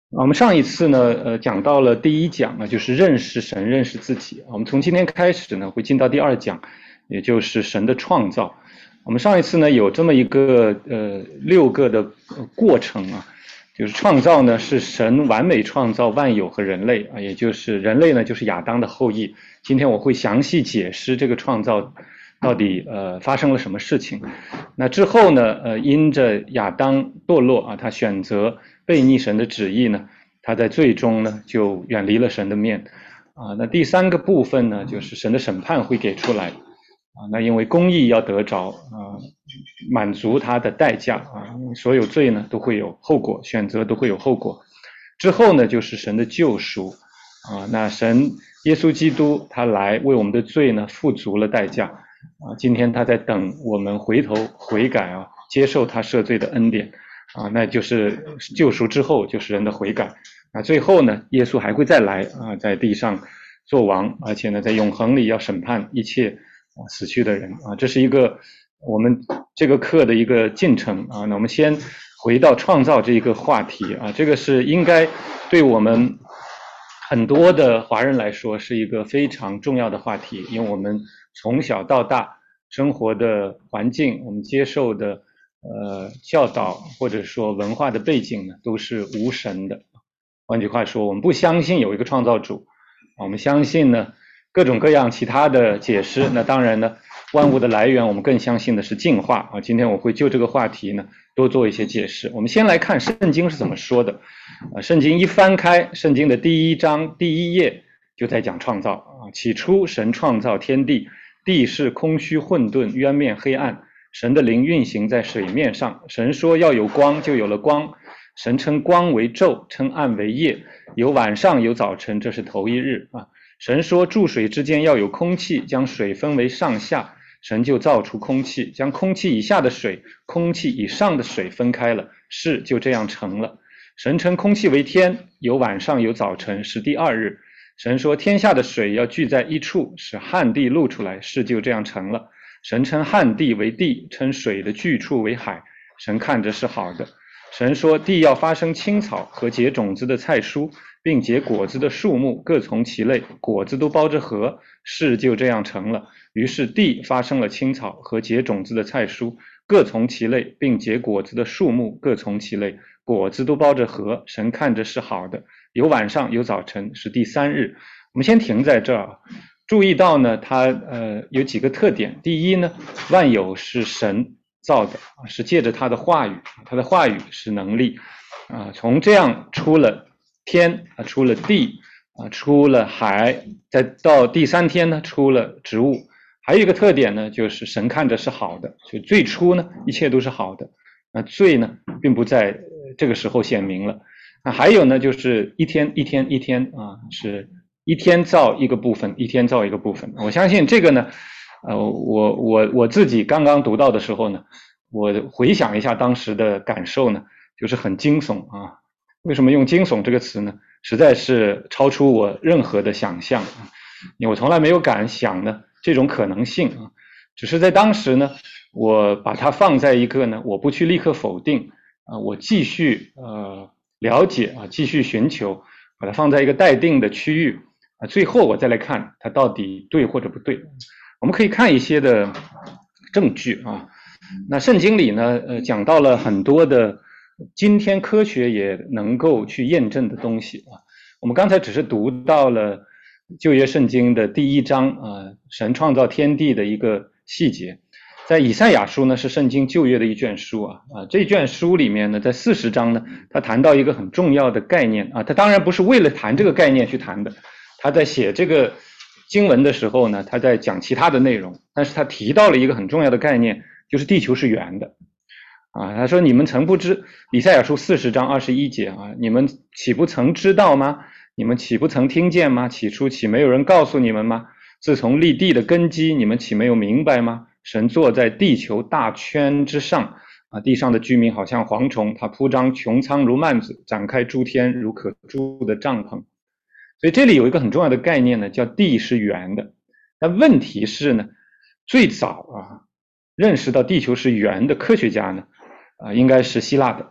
我们上一次呢，讲到了第一讲啊，就是认识神、认识自己。我们从今天开始呢，会进到第二讲，也就是神的创造。我们上一次呢，有这么一个六个的过程啊，就是创造呢是神完美创造万有和人类啊，也就是人类呢就是亚当的后裔。今天我会详细解释这个创造到底发生了什么事情。那之后呢，因着亚当堕落啊，他选择背逆神的旨意呢，他在最终呢就远离了神的面啊。那第三个部分呢，就是神的审判会给出来啊。那因为公义要得着啊，满足他的代价啊，所有罪呢都会有后果，选择都会有后果。之后呢，就是神的救赎啊。那神耶稣基督他来为我们的罪呢付足了代价啊。今天他在等我们回头悔改啊，接受他赦罪的恩典啊。那就是救赎之后就是人的悔改啊。最后呢，耶稣还会再来啊，在地上做王，而且呢，在永恒里要审判一切死去的人啊。这是一个我们这个课的一个进程啊。那我们先回到创造这一个话题啊，这个是应该对我们很多的华人来说是一个非常重要的话题，因为我们从小到大生活的环境，我们接受的教导或者说文化的背景呢，都是无神的。换句话说，我们不相信有一个创造主，我们相信呢各种各样其他的解释。那当然呢，万物的来源我们更相信的是进化啊。今天我会就这个话题呢多做一些解释。我们先来看圣经是怎么说的圣经一翻开，圣经的第一章第一页就在讲创造啊。起初神创造天地，地是空虚混沌，渊面黑暗，神的灵运行在水面上。神说要有光，就有了光。神称光为昼，称暗为夜，有晚上有早晨，这是头一日啊。神说注水之间要有空气，将水分为上下，神就造出空气，将空气以下的水、空气以上的水分开了，事就这样成了。神称空气为天，有晚上有早晨，是第二日。神说天下的水要聚在一处，使旱地露出来，事就这样成了。神称旱地为地，称水的聚处为海，神看着是好的。神说地要发生青草和结种子的菜蔬，并结果子的树木，各从其类，果子都包着核，事就这样成了。于是地发生了青草和结种子的菜蔬，各从其类，并结果子的树木，各从其类，果子都包着核，神看着是好的。有晚上有早晨，是第三日。我们先停在这儿，注意到呢，它有几个特点。第一呢，万有是神造的，是借着他的话语，他的话语是能力啊。从这样出了天啊，出了地啊，出了海，再到第三天呢，出了植物。还有一个特点呢，就是神看着是好的，所以最初呢，一切都是好的。那罪呢，并不在这个时候显明了。那还有呢，就是一天一天一天啊，是一天造一个部分，一天造一个部分。我相信这个呢，我自己刚刚读到的时候呢，我回想一下当时的感受呢，就是很惊悚啊。为什么用惊悚这个词呢？实在是超出我任何的想象啊，因为我从来没有敢想呢这种可能性啊。只是在当时呢，我把它放在一个呢，我不去立刻否定啊，我继续了解啊，继续寻求，把它放在一个待定的区域啊，最后我再来看它到底对或者不对。我们可以看一些的证据啊。那圣经里呢，讲到了很多的今天科学也能够去验证的东西啊。我们刚才只是读到了旧约圣经的第一章啊，神创造天地的一个细节。在以赛亚书呢，是圣经旧约的一卷书啊，这卷书里面呢，在40章呢，他谈到一个很重要的概念啊，他当然不是为了谈这个概念去谈的，他在写这个经文的时候呢，他在讲其他的内容，但是他提到了一个很重要的概念，就是地球是圆的啊。他说你们曾不知，以赛亚书40章21节啊，你们岂不曾知道吗？你们岂不曾听见吗？起初岂没有人告诉你们吗？自从立地的根基，你们岂没有明白吗？神坐在地球大圈之上啊，地上的居民好像蝗虫，他铺张穹苍如幔子，展开诸天如可住的帐篷。所以这里有一个很重要的概念呢，叫地是圆的。那问题是呢，最早啊认识到地球是圆的科学家呢，应该是希腊的啊。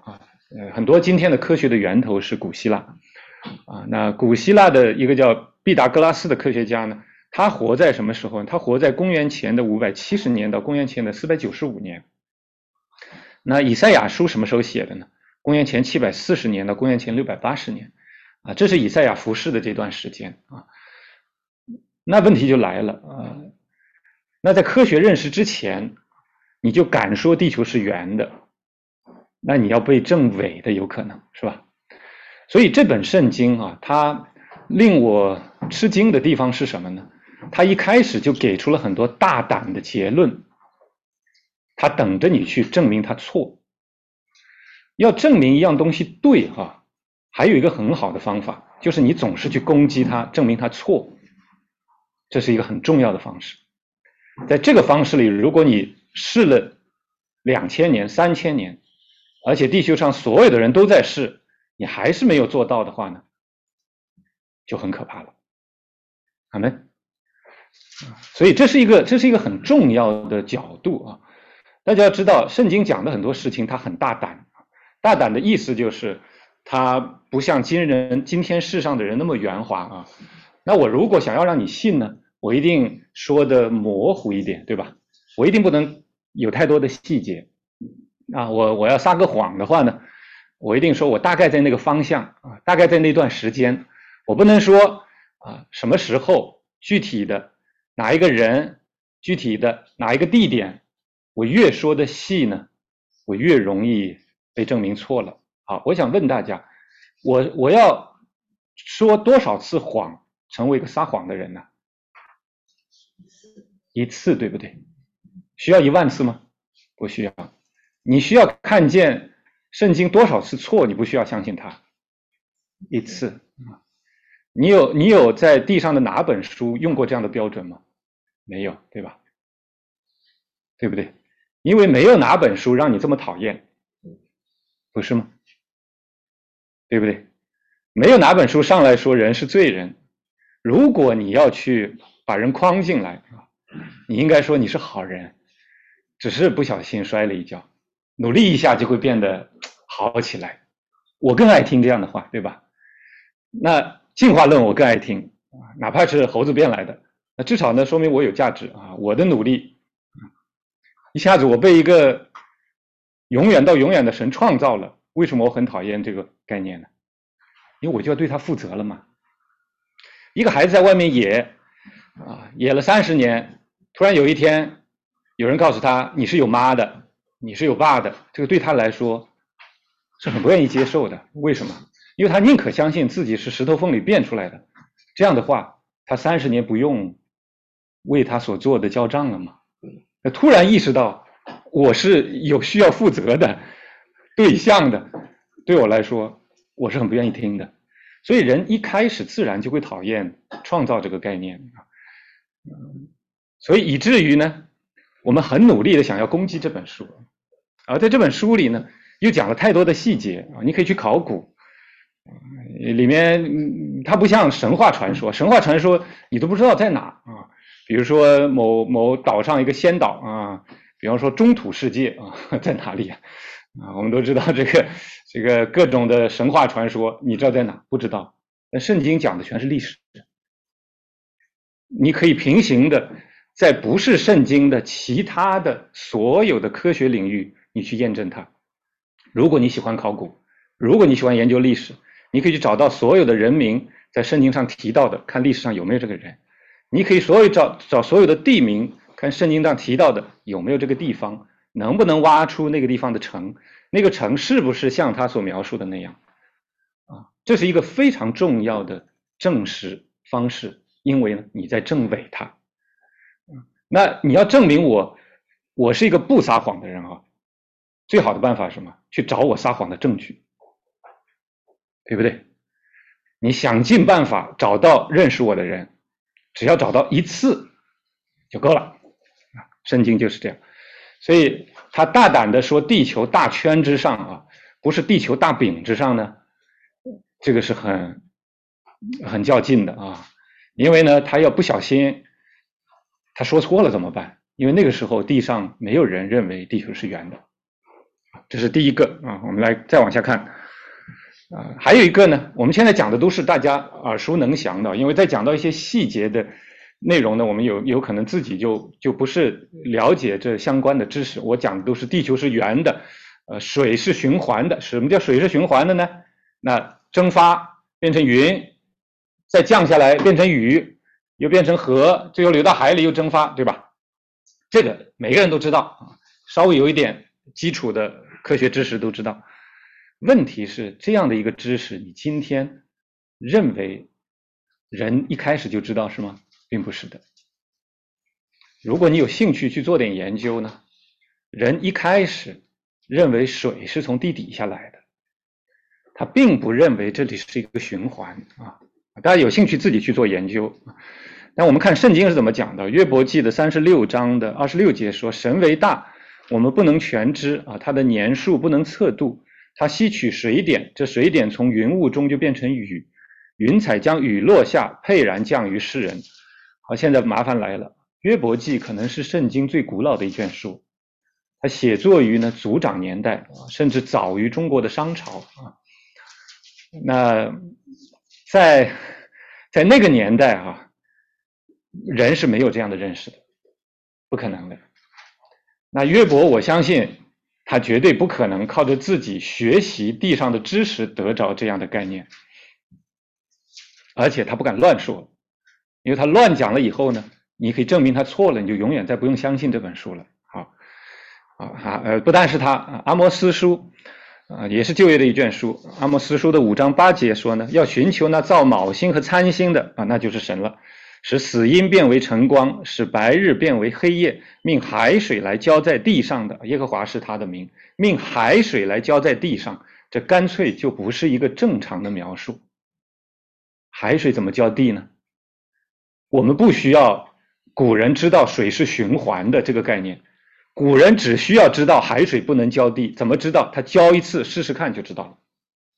很多今天的科学的源头是古希腊那古希腊的一个叫毕达哥拉斯的科学家呢，他活在什么时候呢？他活在公元前的570年到公元前的495年。那以赛亚书什么时候写的呢？公元前740年到公元前680年这是以赛亚服侍的这段时间那问题就来了那在科学认识之前，你就敢说地球是圆的，那你要被证伪的有可能是吧？所以这本圣经它令我吃惊的地方是什么呢？它一开始就给出了很多大胆的结论，它等着你去证明它错。要证明一样东西对还有一个很好的方法，就是你总是去攻击它，证明它错，这是一个很重要的方式。在这个方式里，如果你试了2000年、3000年，而且地球上所有的人都在试，你还是没有做到的话呢，就很可怕了。阿们。所以这是一个很重要的角度大家要知道，圣经讲的很多事情它很大胆，大胆的意思就是它不像今天世上的人那么圆滑那我如果想要让你信呢，我一定说的模糊一点，对吧？我一定不能有太多的细节我要撒个谎的话呢，我一定说我大概在那个方向大概在那段时间，我不能说什么时候具体的哪一个人具体的哪一个地点，我越说的细呢，我越容易被证明错了。好，我想问大家，我要说多少次谎成为一个撒谎的人呢？1次，对不对？需要10000次吗？不需要。你需要看见圣经多少次错，你不需要相信它？1次。你有在地上的哪本书用过这样的标准吗？没有，对吧？对不对？因为没有哪本书让你这么讨厌，不是吗？对不对？没有哪本书上来说人是罪人。如果你要去把人框进来你应该说你是好人，只是不小心摔了一跤，努力一下就会变得好起来。我更爱听这样的话，对吧？那进化论我更爱听哪怕是猴子变来的，那至少呢说明我有价值我的努力一下子我被一个永远到永远的神创造了，为什么我很讨厌这个概念呢？因为我就要对他负责了嘛。一个孩子在外面野了30年，突然有一天有人告诉他你是有妈的，你是有爸的，这个对他来说是很不愿意接受的。为什么？因为他宁可相信自己是石头缝里变出来的，这样的话他30年不用为他所做的交账了嘛。突然意识到我是有需要负责的对象的，对我来说我是很不愿意听的。所以人一开始自然就会讨厌创造这个概念所以以至于呢我们很努力的想要攻击这本书而在这本书里呢又讲了太多的细节你可以去考古里面它不像神话传说，神话传说你都不知道在哪比如说某岛上一个仙岛比方说中土世界在哪里我们都知道这个各种的神话传说，你知道在哪？不知道。但圣经讲的全是历史，你可以平行的在不是圣经的其他的所有的科学领域你去验证它。如果你喜欢考古，如果你喜欢研究历史，你可以去找到所有的人名在圣经上提到的，看历史上有没有这个人。你可以找所有的地名，看圣经上提到的有没有这个地方，能不能挖出那个地方的城，那个城是不是像他所描述的那样这是一个非常重要的证实方式，因为呢你在证伪它那你要证明我是一个不撒谎的人最好的办法是什么？去找我撒谎的证据，对不对？你想尽办法找到认识我的人，只要找到1次就够了圣经就是这样。所以他大胆的说地球大圈之上不是地球大饼之上呢，这个是很较劲的因为呢他要不小心他说错了怎么办？因为那个时候地上没有人认为地球是圆的这是第一个啊。我们来再往下看还有一个呢，我们现在讲的都是大家耳熟能详的，因为在讲到一些细节的内容呢，我们有可能自己就不是了解这相关的知识。我讲的都是地球是圆的，水是循环的。什么叫水是循环的呢？那蒸发变成云，再降下来变成雨，又变成河，最后流到海里又蒸发，对吧？这个每个人都知道，稍微有一点基础的科学知识都知道。问题是这样的一个知识，你今天认为人一开始就知道是吗？并不是的。如果你有兴趣去做点研究呢，人一开始认为水是从地底下来的，他并不认为这里是一个循环啊。大家有兴趣自己去做研究。但我们看圣经是怎么讲的，约伯记的36章的26节说，神为大，我们不能全知啊，他的年数不能测度，他吸取水点，这水点从云雾中就变成雨，云彩将雨落下，沛然降于世人。好，现在麻烦来了，约伯记可能是圣经最古老的一卷书，它写作于呢族长年代甚至早于中国的商朝啊。那在那个年代人是没有这样的认识的，不可能的。那约伯我相信他绝对不可能靠着自己学习地上的知识得着这样的概念，而且他不敢乱说，因为他乱讲了以后呢，你可以证明他错了，你就永远再不用相信这本书了。不但是他，阿摩司书也是旧约的一卷书，阿摩司书的5章8节说呢，要寻求那造昴星和参星的那就是神了，使死阴变为晨光，使白日变为黑夜，命海水来浇在地上的，耶和华是他的名，命海水来浇在地上，这干脆就不是一个正常的描述。海水怎么浇地呢？我们不需要古人知道水是循环的这个概念，古人只需要知道海水不能浇地，怎么知道？他浇一次试试看就知道了。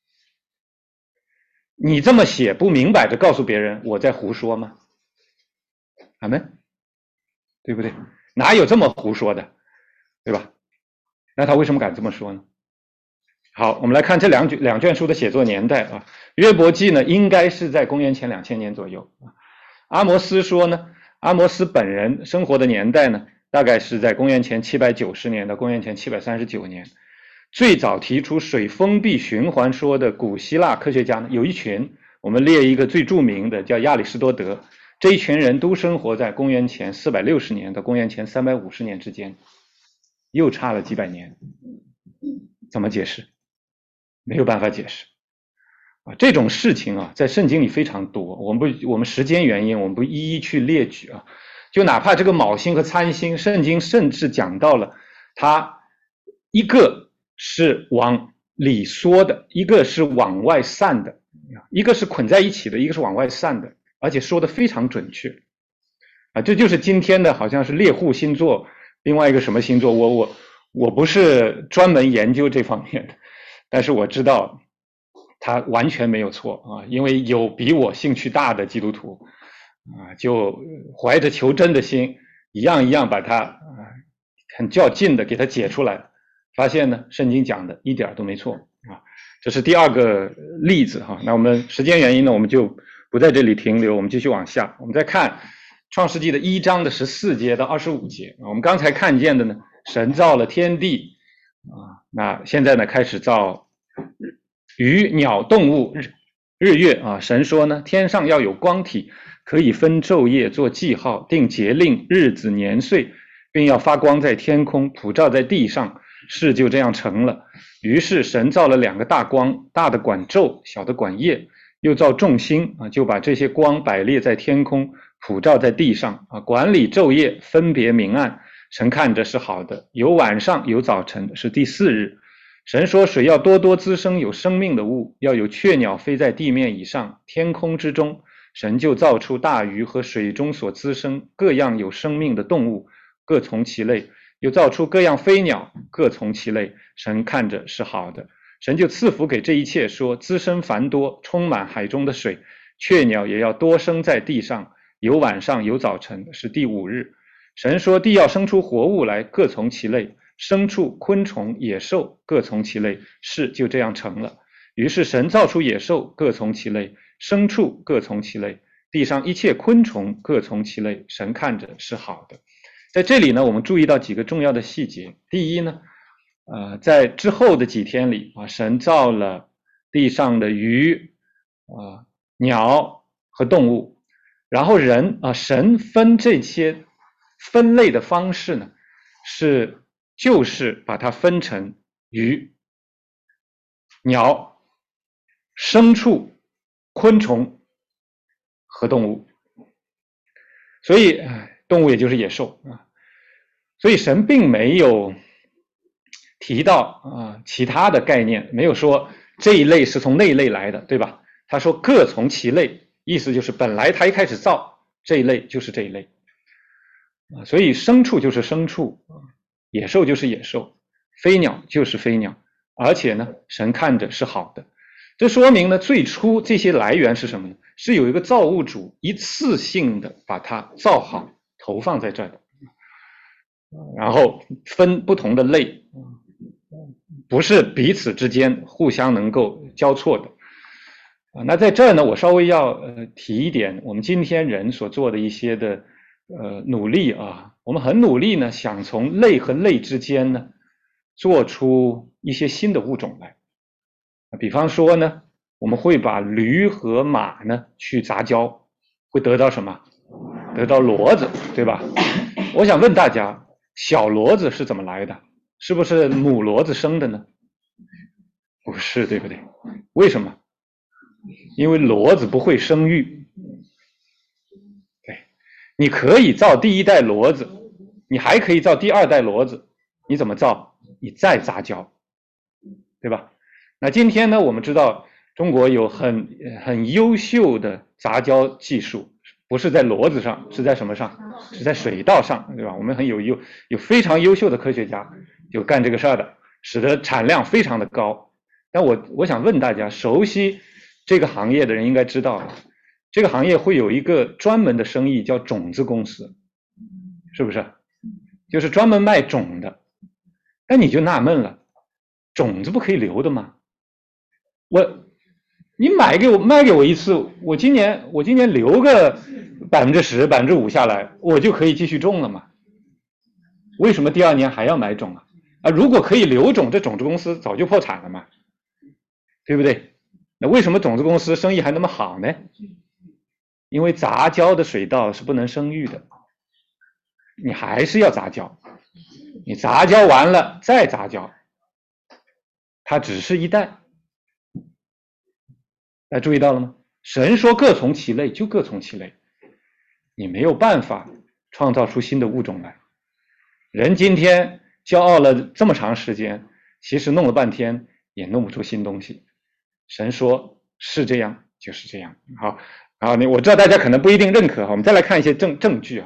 你这么写不明摆着告诉别人我在胡说吗？阿们，对不对？哪有这么胡说的，对吧？那他为什么敢这么说呢？好，我们来看这两卷书的写作年代约伯记呢应该是在公元前2000年左右阿摩司说呢，阿摩司本人生活的年代呢大概是在公元前790年到公元前739年。最早提出水封闭循环说的古希腊科学家呢有一群，我们列一个最著名的叫亚里士多德，这一群人都生活在公元前460年到公元前350年之间，又差了几百年，怎么解释？没有办法解释这种事情在圣经里非常多，我们时间原因我们不一一去列举就哪怕这个昴星和参星，圣经甚至讲到了它一个是往里缩的，一个是往外散的，一个是捆在一起的，一个是往外散的，而且说的非常准确这就是今天的好像是猎户星座，另外一个什么星座，我不是专门研究这方面的，但是我知道他完全没有错因为有比我兴趣大的基督徒就怀着求真的心一样一样把它很较劲的给它解出来，发现呢圣经讲的一点都没错这是第二个例子那我们时间原因呢我们就不在这里停留，我们继续往下，我们再看创世纪的1章的14节到25节我们刚才看见的呢，神造了天地那现在呢开始造鱼鸟动物日月神说呢，天上要有光体，可以分昼夜做记号，定节令日子年岁，并要发光在天空，普照在地上，事就这样成了。于是神造了2个大光，大的管昼，小的管夜，又造众星就把这些光摆列在天空，普照在地上管理昼夜，分别明暗。神看着是好的，有晚上有早晨，是第4日。神说水要多多滋生有生命的物，要有雀鸟飞在地面以上，天空之中。神就造出大鱼和水中所滋生各样有生命的动物，各从其类，又造出各样飞鸟，各从其类。神看着是好的。神就赐福给这一切，说滋生繁多，充满海中的水，雀鸟也要多生在地上，有晚上有早晨，是第5日。神说地要生出活物来，各从其类， 牲畜、昆虫、野兽各从其类，事就这样成了。于是神造出野兽各从其类，牲畜各从其类，地上一切昆虫各从其类，神看着是好的。在这里呢，我们注意到几个重要的细节。第一呢，在之后的几天里啊，神造了地上的鱼、鸟和动物，然后神分这些分类的方式呢，就是把它分成鱼、鸟、牲畜、昆虫和动物，所以动物也就是野兽啊，所以神并没有提到其他的概念，没有说这一类是从那一类来的，对吧？他说各从其类，意思就是本来他一开始造这一类就是这一类所以牲畜就是牲畜，野兽就是野兽，飞鸟就是飞鸟，而且呢，神看着是好的。这说明呢，最初这些来源是什么呢？是有一个造物主一次性的把它造好，投放在这儿的，然后分不同的类，不是彼此之间互相能够交错的。那在这儿呢，我稍微要提一点我们今天人所做的一些的努力啊，我们很努力呢，想从类和类之间呢做出一些新的物种来。比方说呢，我们会把驴和马呢去杂交，会得到什么？得到骡子，对吧？我想问大家，小骡子是怎么来的？是不是母骡子生的呢？不是，对不对？为什么？因为骡子不会生育。对，你可以造第一代骡子，你还可以造第二代骡子，你怎么造？你再杂交，对吧？那今天呢，我们知道中国有很优秀的杂交技术，不是在骡子上，是在什么上？是在水稻上，对吧？我们有非常优秀的科学家就干这个事儿的，使得产量非常的高。但我想问大家，熟悉这个行业的人应该知道，这个行业会有一个专门的生意叫种子公司，是不是？就是专门卖种的。那你就纳闷了，种子不可以留的吗？你卖给我一次，我今年留个10%、5%下来，我就可以继续种了嘛？为什么第二年还要买种啊？如果可以留种，这种子公司早就破产了嘛，对不对？那为什么种子公司生意还那么好呢？因为杂交的水稻是不能生育的，你还是要杂交，你杂交完了再杂交，它只是一代。大家注意到了吗？神说各从其类就各从其类，你没有办法创造出新的物种来。人今天骄傲了这么长时间，其实弄了半天也弄不出新东西。神说是这样就是这样。好，我知道大家可能不一定认可，我们再来看一些证据。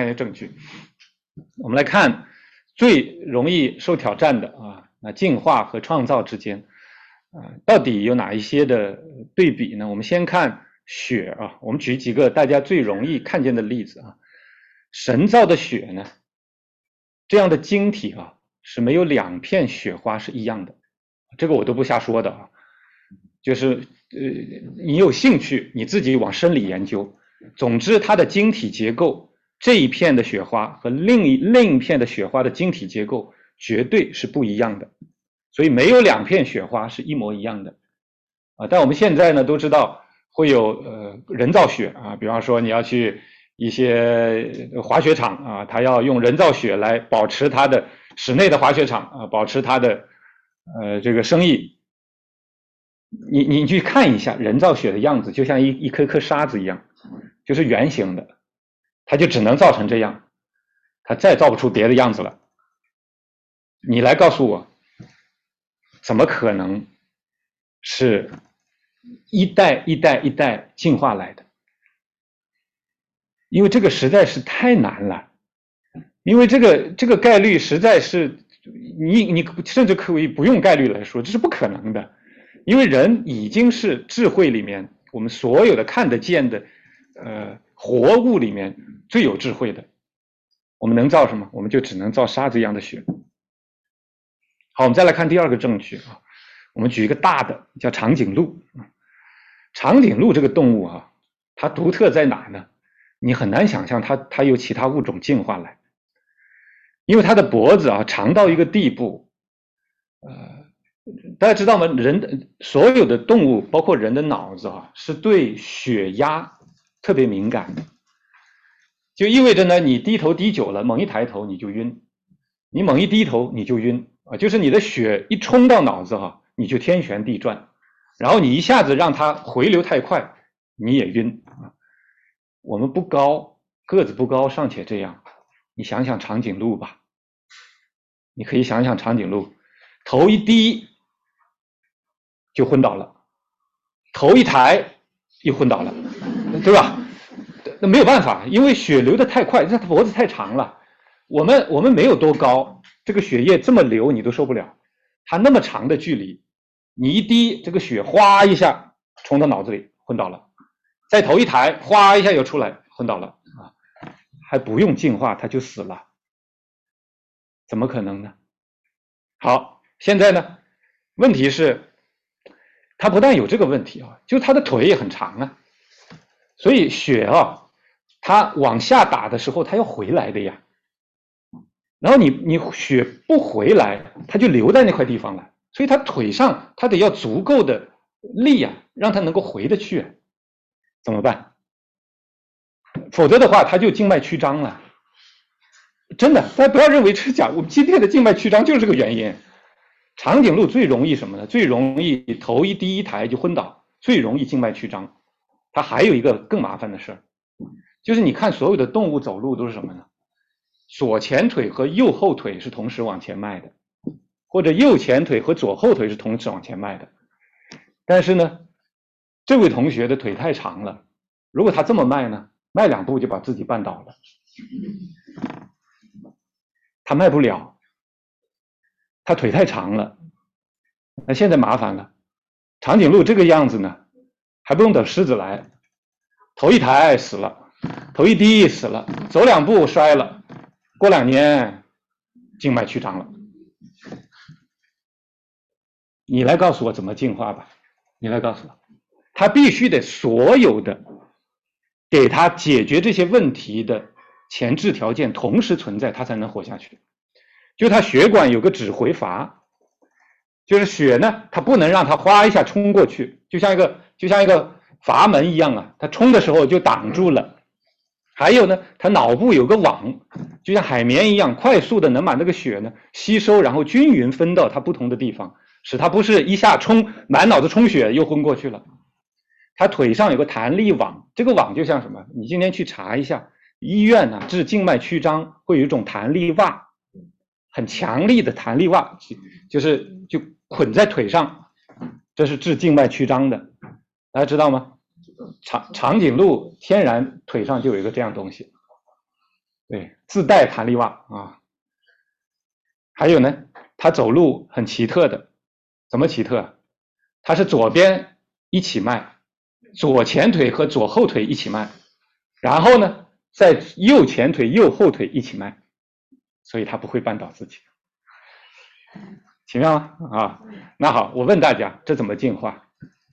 我们来看最容易受挑战的那进化和创造之间到底有哪一些的对比呢？我们先看雪我们举几个大家最容易看见的例子神造的雪呢，这样的晶体是没有2片雪花是一样的，这个我都不瞎说的就是你有兴趣你自己往深里研究。总之它的晶体结构，这一片的雪花和另一片的雪花的晶体结构绝对是不一样的。所以没有2片雪花是一模一样的但我们现在呢都知道会有人造雪比方说你要去一些滑雪场它要用人造雪来保持它的室内的滑雪场保持它的这个生意。你去看一下人造雪的样子，就像一颗颗沙子一样，就是圆形的，它就只能造成这样，它再造不出别的样子了。你来告诉我，怎么可能是一代一代进化来的？因为这个实在是太难了，因为这个概率实在是你甚至可以不用概率来说，这是不可能的。因为人已经是智慧里面我们所有的看得见的活物里面最有智慧的，我们能造什么？我们就只能造沙子一样的雪。 好，我们再来看第二个证据啊，我们举一个大的，叫长颈鹿。长颈鹿这个动物啊，它独特在哪呢？你很难想象它由其他物种进化来，因为它的脖子啊长到一个地步，大家知道吗？所有的动物，包括人的脑子啊，是对血压特别敏感的，就意味着呢，你低头低久了，猛一抬头你就晕，你猛一低头你就晕啊，就是你的血一冲到脑子哈，你就天旋地转，然后你一下子让它回流太快，你也晕啊。我们不高，个子不高尚且这样，你想想长颈鹿吧，你可以想想长颈鹿，头一低就昏倒了，头一抬又昏倒了，对吧？那没有办法，因为血流的太快，这脖子太长了。我们没有多高，这个血液这么流你都受不了。它那么长的距离，你一滴这个血哗一下冲到脑子里昏倒了，再头一抬哗一下又出来昏倒了啊，还不用进化它就死了，怎么可能呢？好，现在呢，问题是它不但有这个问题啊，就它的腿也很长啊，所以血啊，它往下打的时候它要回来的呀。然后你血不回来，它就留在那块地方了，所以它腿上它得要足够的力啊，让它能够回得去，怎么办？否则的话，它就静脉曲张了。真的，大家不要认为这是假，我们今天的静脉曲张就是这个原因。长颈鹿最容易什么呢？最容易头一低一抬就昏倒，最容易静脉曲张。它还有一个更麻烦的事，就是你看所有的动物走路都是什么呢？左前腿和右后腿是同时往前迈的，或者右前腿和左后腿是同时往前迈的。但是呢，这位同学的腿太长了，如果他这么迈呢，迈2步就把自己绊倒了。他迈不了，他腿太长了。那现在麻烦了，长颈鹿这个样子呢，还不用等狮子来，头一抬死了，头一低死了，走2步摔了，过2年静脉曲张了。你来告诉我怎么进化吧，你来告诉我，他必须得所有的给他解决这些问题的前置条件同时存在，他才能活下去。就他血管有个止回阀，就是血呢，它不能让它哗一下冲过去，就像一个阀门一样啊，它冲的时候就挡住了。还有呢，它脑部有个网，就像海绵一样，快速的能把那个血呢吸收，然后均匀分到它不同的地方，使它不是一下冲满脑子充血又昏过去了。它腿上有个弹力网，这个网就像什么？你今天去查一下，医院呢治静脉曲张会有一种弹力袜，很强力的弹力袜，就捆在腿上，这是治静脉曲张的，大家知道吗？长颈鹿天然腿上就有一个这样东西，对，自带弹力袜啊。还有呢，它走路很奇特的，怎么奇特？它是左边一起迈，左前腿和左后腿一起迈，然后呢，在右前腿右后腿一起迈，所以它不会绊倒自己。奇妙吗？啊，那好，我问大家，这怎么进化？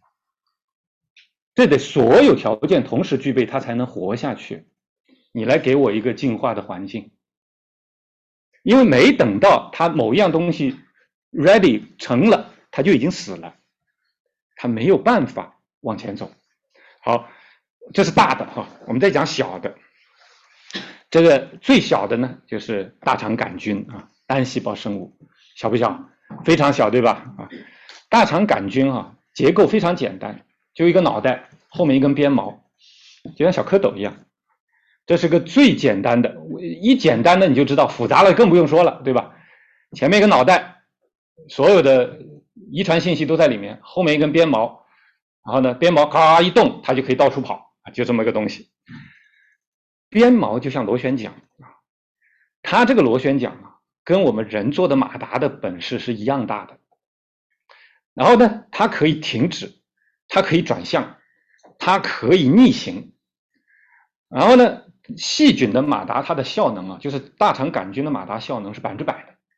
这得所有条件同时具备，它才能活下去。你来给我一个进化的环境，因为没等到它某一样东西 ready 成了，它就已经死了，它没有办法往前走。好，这是大的哈，我们再讲小的。这个最小的呢，就是大肠杆菌啊，单细胞生物，小不小？非常小，对吧？啊，大肠杆菌啊，结构非常简单，就一个脑袋，后面一根鞭毛，就像小蝌蚪一样。这是个最简单的，一简单的你就知道，复杂了更不用说了，对吧？前面一个脑袋，所有的遗传信息都在里面，后面一根鞭毛，然后呢，鞭毛咔一动，它就可以到处跑，就这么个东西。鞭毛就像螺旋桨啊，它这个螺旋桨啊，跟我们人做的马达的本事是一样大的。然后呢，它可以停止，它可以转向，它可以逆行。然后呢，细菌的马达它的效能啊，就是大肠杆菌的马达效能是100%的，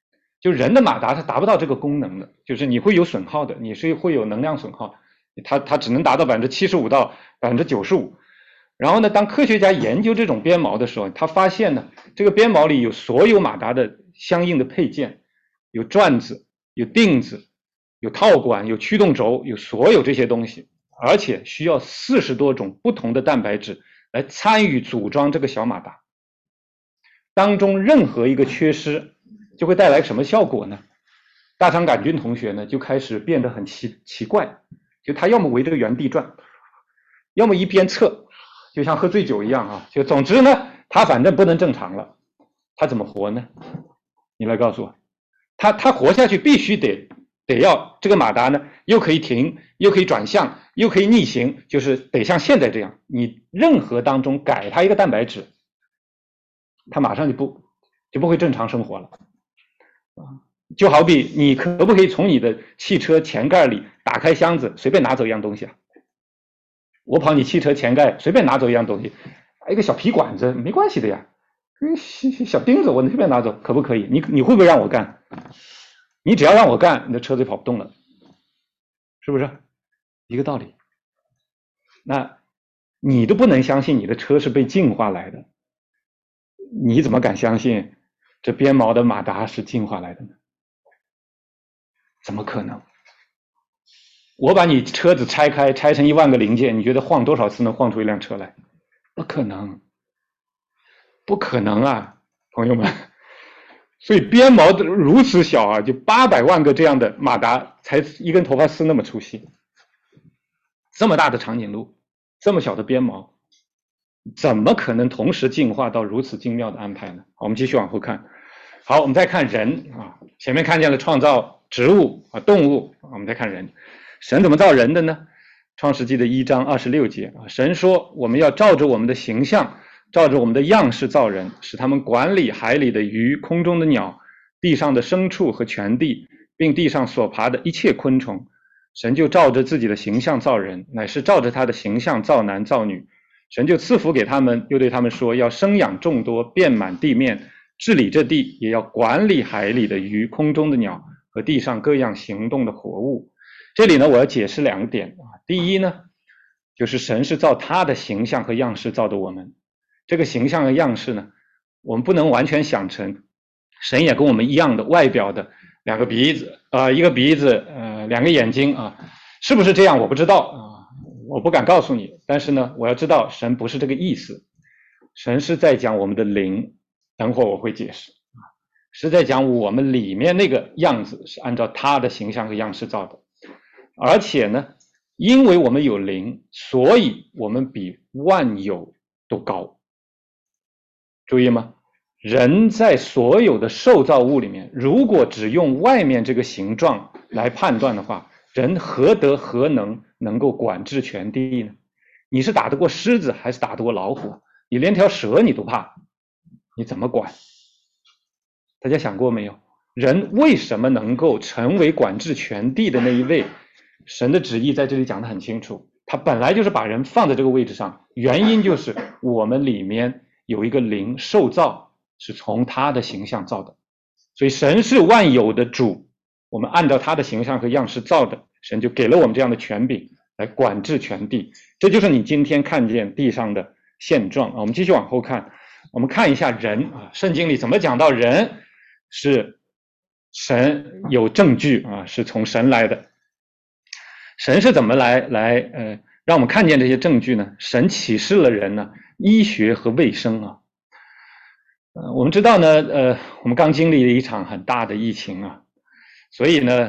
就人的马达是达不到这个功能的，就是你会有损耗的，你是会有能量损耗，它只能达到75%到95%。然后呢，当科学家研究这种鞭毛的时候，他发现呢，这个鞭毛里有所有马达的相应的配件，有转子，有钉子，有套管，有驱动轴，有所有这些东西，而且需要40多种不同的蛋白质来参与组装这个小马达。当中任何一个缺失，就会带来什么效果呢？大肠杆菌同学呢就开始变得很奇怪，就他要么围着原地转，要么一边侧，就像喝醉酒一样啊。就总之呢，他反正不能正常了，他怎么活呢？你来告诉我，他活下去必须得要这个马达呢，又可以停，又可以转向，又可以逆行，就是得像现在这样，你任何当中改它一个蛋白质，它马上就不会正常生活了。就好比你可不可以从你的汽车前盖里打开箱子，随便拿走一样东西啊？我跑你汽车前盖随便拿走一样东西，一个小皮管子没关系的呀，小钉子我随便拿走，可不可以？你会不会让我干？你只要让我干，你的车子跑不动了，是不是一个道理？那你都不能相信你的车是被进化来的，你怎么敢相信这鞭毛的马达是进化来的呢？怎么可能？我把你车子拆开，拆成10000个零件，你觉得晃多少次能晃出一辆车来？不可能，不可能啊，朋友们！所以鞭毛如此小啊，就800万个这样的马达，才一根头发丝那么粗细，这么大的长颈鹿，这么小的鞭毛，怎么可能同时进化到如此精妙的安排呢？我们继续往后看。好，我们再看人啊，前面看见了创造植物啊、动物，我们再看人。神怎么造人的呢？创世纪的1章26节啊，神说我们要照着我们的形象，照着我们的样式造人，使他们管理海里的鱼、空中的鸟、地上的牲畜和全地，并地上所爬的一切昆虫。神就照着自己的形象造人，乃是照着他的形象造男造女。神就赐福给他们，又对他们说，要生养众多，遍满地面，治理这地，也要管理海里的鱼、空中的鸟和地上各样行动的活物。这里呢，我要解释2点啊。第一呢，就是神是照他的形象和样式造的我们。这个形象和样式呢，我们不能完全想成神也跟我们一样的外表的2个鼻子一个鼻子2个眼睛啊，是不是这样我不知道啊，我不敢告诉你。但是呢，我要知道神不是这个意思，神是在讲我们的灵，等会儿我会解释啊，是在讲我们里面那个样子是按照他的形象和样式造的。而且呢，因为我们有灵，所以我们比万有都高。注意吗？人在所有的受造物里面，如果只用外面这个形状来判断的话，人何德何能够管制全地呢？你是打得过狮子还是打得过老虎？你连条蛇你都怕，你怎么管？大家想过没有？人为什么能够成为管制全地的那一位？神的旨意在这里讲得很清楚，他本来就是把人放在这个位置上，原因就是我们里面有一个灵受造是从他的形象造的，所以神是万有的主，我们按照他的形象和样式造的，神就给了我们这样的权柄来管制全地。这就是你今天看见地上的现状啊。我们继续往后看，我们看一下人啊，圣经里怎么讲到人是神有证据啊，是从神来的。神是怎么来让我们看见这些证据呢？神启示了人呢，医学和卫生啊。我们知道呢，我们刚经历了一场很大的疫情啊，所以呢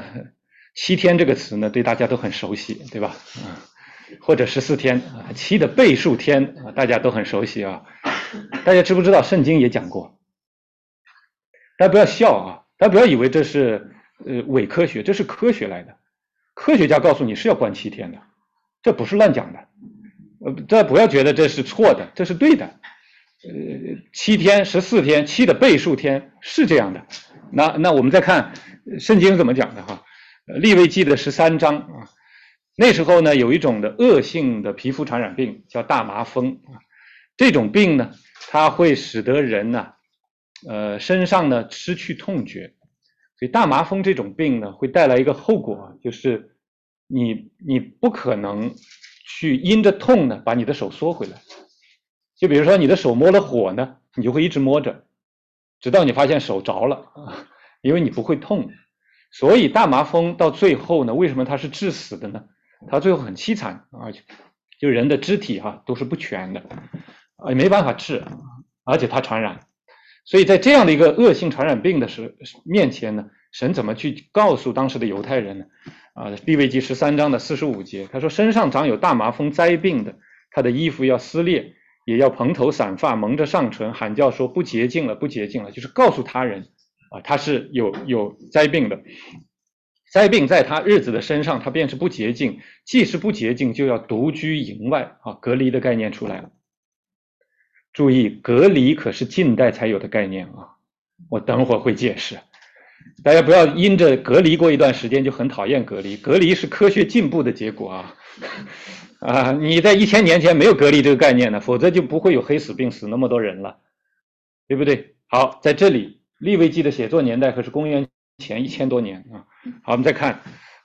，7天这个词呢，对大家都很熟悉，对吧？或者14天啊，7的倍数天啊，大家都很熟悉啊。大家知不知道圣经也讲过？大家不要笑啊，大家不要以为这是伪科学，这是科学来的。科学家告诉你是要关7天的，这不是乱讲的。大家不要觉得这是错的，这是对的。7天、14天，7的倍数天是这样的。那我们再看圣经怎么讲的哈，利未记的13章啊，那时候呢有一种的恶性的皮肤传染病叫大麻风啊，这种病呢，它会使得人呢，身上呢失去痛觉。 所以大麻风这种病呢，会带来一个后果，就是你不可能去因着痛呢把你的手缩回来。就比如说你的手摸了火呢，你就会一直摸着，直到你发现手着了啊，因为你不会痛。所以大麻风到最后呢，为什么它是致死的呢？它最后很凄惨啊，就人的肢体都是不全的，也没办法治，而且它传染。所以在这样的一个恶性传染病的面前呢，神怎么去告诉当时的犹太人呢？利未记13章的45节，他说身上长有大麻风灾病的，他的衣服要撕裂，也要蓬头散发，蒙着上唇，喊叫说不洁净了，不洁净了，就是告诉他人他是有灾病的。灾病在他日子的身上，他便是不洁净，既是不洁净，就要独居营外隔离的概念出来了。注意，隔离可是近代才有的概念啊，我等会儿会解释。大家不要因着隔离过一段时间就很讨厌隔离，隔离是科学进步的结果你在1000年前没有隔离这个概念呢，否则就不会有黑死病死那么多人了，对不对？好，在这里利未记的写作年代可是公元前1000多年啊。好，我们再看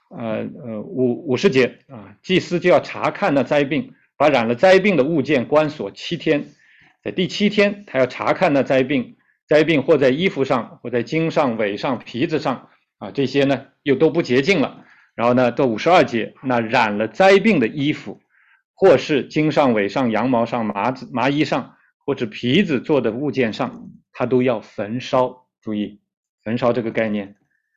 50节祭司就要查看那灾病，把染了灾病的物件关锁7天，在第7天他要查看那灾病或在衣服上，或在茎上、尾上、皮子上这些呢又都不洁净了。然后呢到52节，那染了灾病的衣服，或是茎上、尾上、羊毛上、麻衣上，或者皮子做的物件上，他都要焚烧。注意焚烧这个概念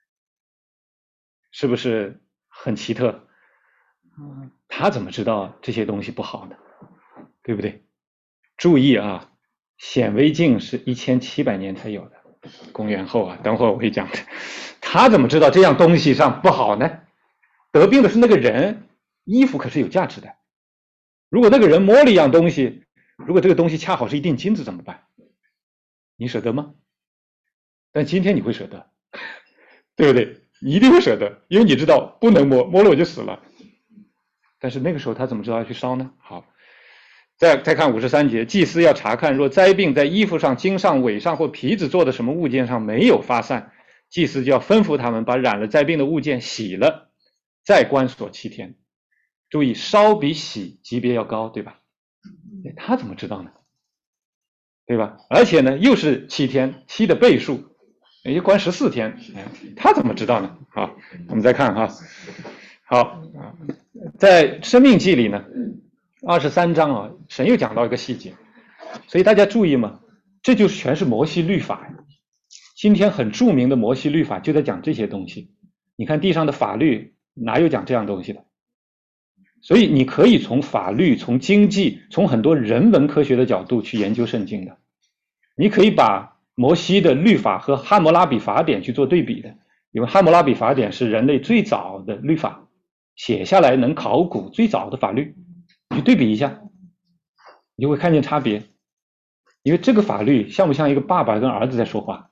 是不是很奇特？他怎么知道这些东西不好呢？对不对？注意显微镜是1700年才有的，公元后等会儿我会讲的。他怎么知道这样东西上不好呢？得病的是那个人，衣服可是有价值的。如果那个人摸了一样东西，如果这个东西恰好是一锭金子怎么办？你舍得吗？但今天你会舍得，对不对？你一定会舍得，因为你知道不能摸，摸了我就死了。但是那个时候他怎么知道要去烧呢？好，再看53节，祭司要查看，若灾病在衣服上、茎上、尾上或皮子做的什么物件上没有发散，祭司就要吩咐他们把染了灾病的物件洗了，再关锁7天。注意，烧比洗级别要高，对吧？他怎么知道呢？对吧？而且呢，又是7天，7的倍数，也就关14天，他怎么知道呢？好，我们再看好在生命记里呢，23章神又讲到一个细节，所以大家注意嘛，这就是全是摩西律法。今天很著名的摩西律法就在讲这些东西。你看地上的法律哪有讲这样东西的？所以你可以从法律、从经济、从很多人文科学的角度去研究圣经的。你可以把摩西的律法和哈摩拉比法典去做对比的，因为哈摩拉比法典是人类最早的律法，写下来能考古最早的法律，你去对比一下，你就会看见差别。因为这个法律像不像一个爸爸跟儿子在说话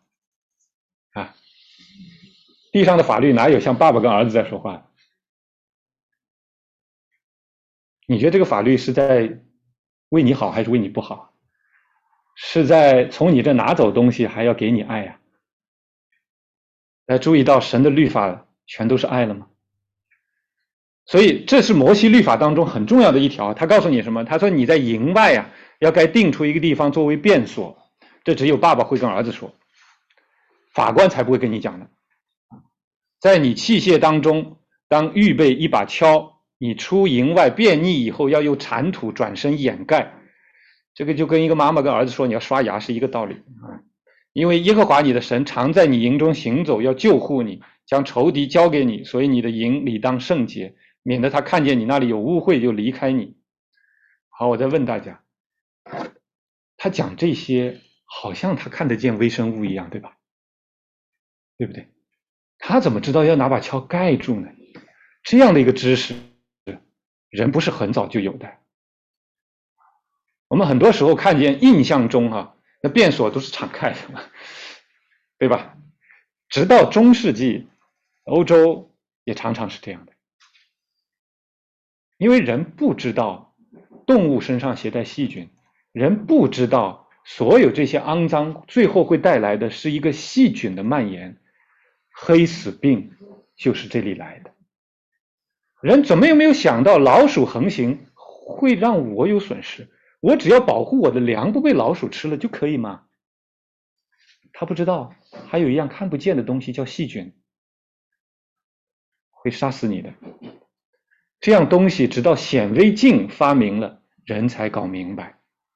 地上的法律哪有像爸爸跟儿子在说话？你觉得这个法律是在为你好还是为你不好？是在从你这拿走东西还要给你爱注意到神的律法全都是爱了吗？所以这是摩西律法当中很重要的一条，他告诉你什么？他说你在营外要该定出一个地方作为便所，这只有爸爸会跟儿子说，法官才不会跟你讲的。在你器械当中当预备一把锹，你出营外便溺以后要用铲土转身掩盖，这个就跟一个妈妈跟儿子说你要刷牙是一个道理因为耶和华你的神常在你营中行走，要救护你，将仇敌交给你，所以你的营理当圣洁，免得他看见你那里有污秽就离开你。好，我再问大家，他讲这些好像他看得见微生物一样，对吧？对不对？他怎么知道要拿把锹盖住呢？这样的一个知识人不是很早就有的。我们很多时候看见印象中那便所都是敞开的对吧？直到中世纪欧洲也常常是这样的，因为人不知道动物身上携带细菌，人不知道所有这些肮脏最后会带来的是一个细菌的蔓延， 黑死病就是这里来的。人怎么也没有想到老鼠横行会让我有损失，我只要保护我的粮不被老鼠吃了就可以吗？他不知道还有一样看不见的东西叫细菌，会杀死你的。这样东西直到显微镜发明了，人才搞明白。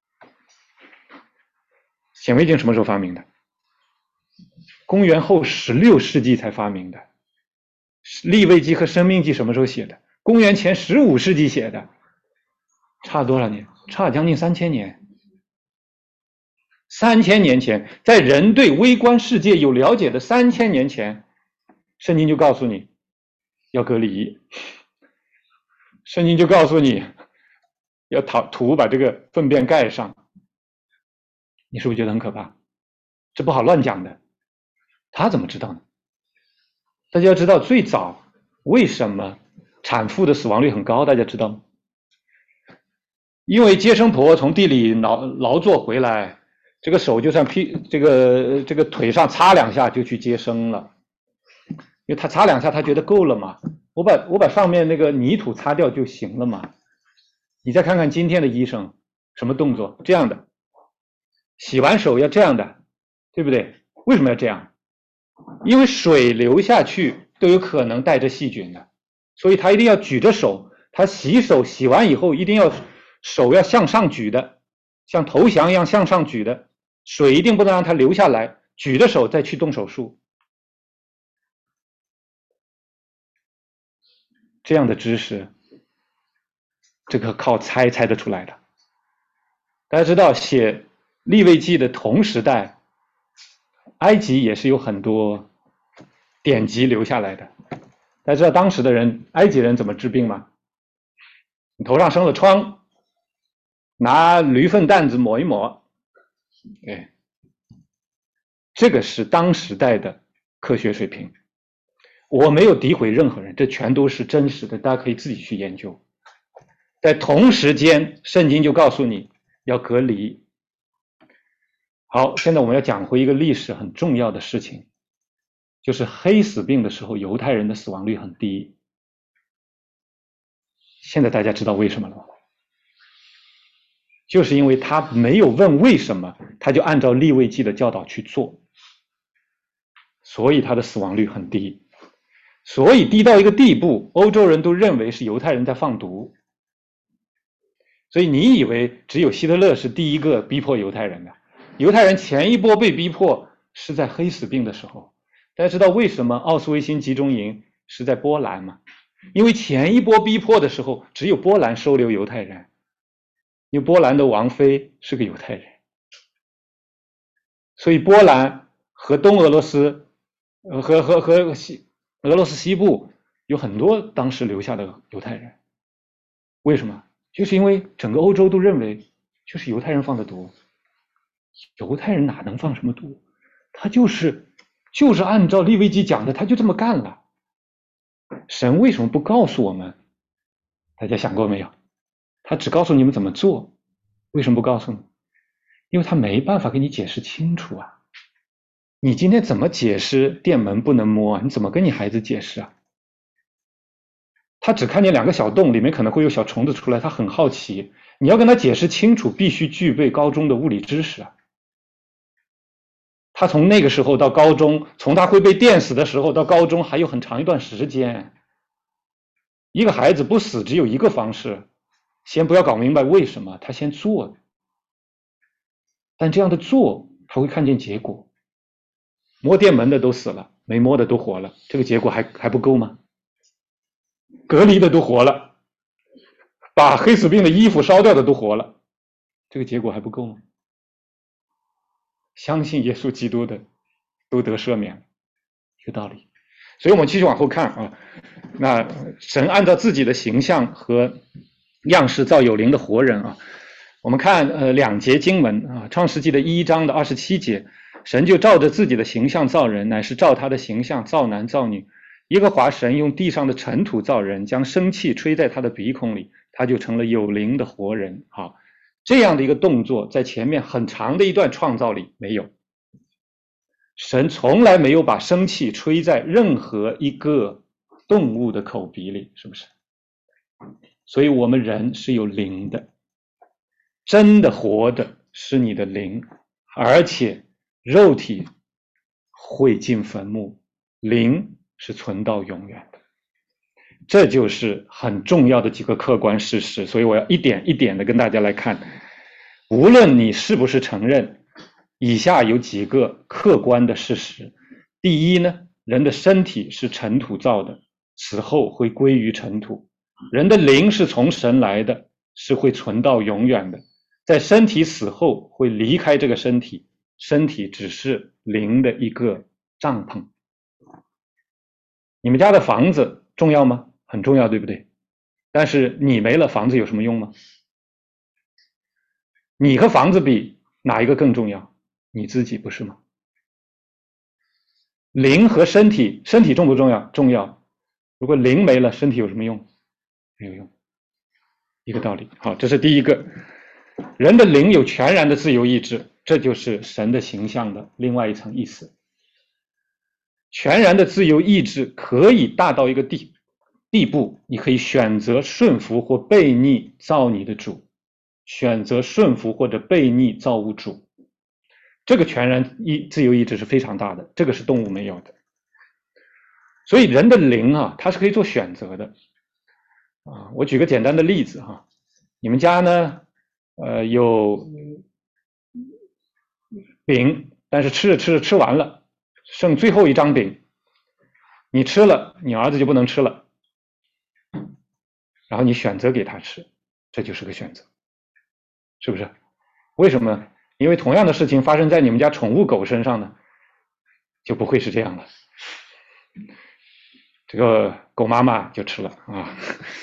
显微镜什么时候发明的？公元后16世纪才发明的。利未记和申命记什么时候写的？公元前15世纪写的。差多少年？差将近3000年。3000年前，在人对微观世界有了解的3000年前，圣经就告诉你要隔离，圣经就告诉你要土把这个粪便盖上。你是不是觉得很可怕？这不好乱讲的。他怎么知道呢？大家要知道，最早为什么产妇的死亡率很高，大家知道吗？因为接生婆从地里劳作回来，这个手就算这个腿上擦2下就去接生了，因为他擦2下他觉得够了嘛，我把上面那个泥土擦掉就行了嘛。你再看看今天的医生什么动作？这样的，洗完手要这样的，对不对？为什么要这样？因为水流下去都有可能带着细菌的，所以他一定要举着手，他洗手洗完以后一定要手要向上举的，像投降一样向上举的，水一定不能让它流下来，举着手再去动手术。这样的知识，这个靠猜得出来的。大家知道写利未记的同时代，埃及也是有很多典籍留下来的。大家知道当时的人，埃及人怎么治病吗？你头上生了疮，拿驴粪担子抹一抹，哎，这个是当时代的科学水平。我没有诋毁任何人，这全都是真实的，大家可以自己去研究。在同时间，圣经就告诉你要隔离。好，现在我们要讲回一个历史很重要的事情，就是黑死病的时候，犹太人的死亡率很低。现在大家知道为什么了吗？就是因为他没有问为什么，他就按照利未记的教导去做，所以他的死亡率很低。所以低到一个地步，欧洲人都认为是犹太人在放毒。所以你以为只有希特勒是第一个逼迫犹太人的？犹太人前一波被逼迫是在黑死病的时候。大家知道为什么奥斯维辛集中营是在波兰吗？因为前一波逼迫的时候，只有波兰收留犹太人，因为波兰的王妃是个犹太人，所以波兰和东俄罗斯，和俄罗斯西部有很多当时留下的犹太人。为什么？就是因为整个欧洲都认为就是犹太人放的毒。犹太人哪能放什么毒？他就是按照利未记讲的，他就这么干了。神为什么不告诉我们？大家想过没有？他只告诉你们怎么做，为什么不告诉你？因为他没办法给你解释清楚啊。你今天怎么解释店门不能摸啊？你怎么跟你孩子解释啊？他只看见2个小洞，里面可能会有小虫子出来，他很好奇。你要跟他解释清楚，必须具备高中的物理知识啊。他从那个时候到高中，从他会被电死的时候到高中，还有很长一段时间。一个孩子不死只有一个方式，先不要搞明白为什么，他先做。但这样的做，他会看见结果。摸电门的都死了，没摸的都活了，这个结果还不够吗？隔离的都活了，把黑死病的衣服烧掉的都活了，这个结果还不够吗？相信耶稣基督的都得赦免，一个道理。所以我们继续往后看啊，那神按照自己的形象和样式造有灵的活人啊。我们看2节经文啊，创世纪的1章的27节，神就照着自己的形象造人，乃是照他的形象造男造女。耶和华神用地上的尘土造人，将生气吹在他的鼻孔里，他就成了有灵的活人。好，这样的一个动作在前面很长的一段创造里没有。 神从来没有把生气吹在任何一个动物的口鼻里，是不是？所以我们人是有灵的，真的活的是你的灵，而且肉体会进坟墓，灵是存到永远的。这就是很重要的几个客观事实，所以我要一点一点的跟大家来看。无论你是不是承认，以下有几个客观的事实。第一呢，人的身体是尘土造的，死后会归于尘土。人的灵是从神来的，是会存到永远的。在身体死后会离开这个身体，身体只是灵的一个帐篷。你们家的房子重要吗？很重要，对不对？但是你没了，房子有什么用吗？你和房子比，哪一个更重要？你自己不是吗？灵和身体，身体重不重要？重要。如果灵没了，身体有什么用？没有用。一个道理。好，这是第一个。人的灵有全然的自由意志，这就是神的形象的另外一层意思。全然的自由意志可以大到一个地步，你可以选择顺服或悖逆造你的主，选择顺服或者悖逆造物主。这个全然自由意志是非常大的，这个是动物没有的。所以人的灵啊，它是可以做选择的。我举个简单的例子哈，你们家呢，有饼，但是吃着吃完了，剩最后一张饼，你吃了，你儿子就不能吃了，然后你选择给他吃，这就是个选择，是不是？为什么？因为同样的事情发生在你们家宠物狗身上呢，就不会是这样了。这个狗妈妈就吃了啊。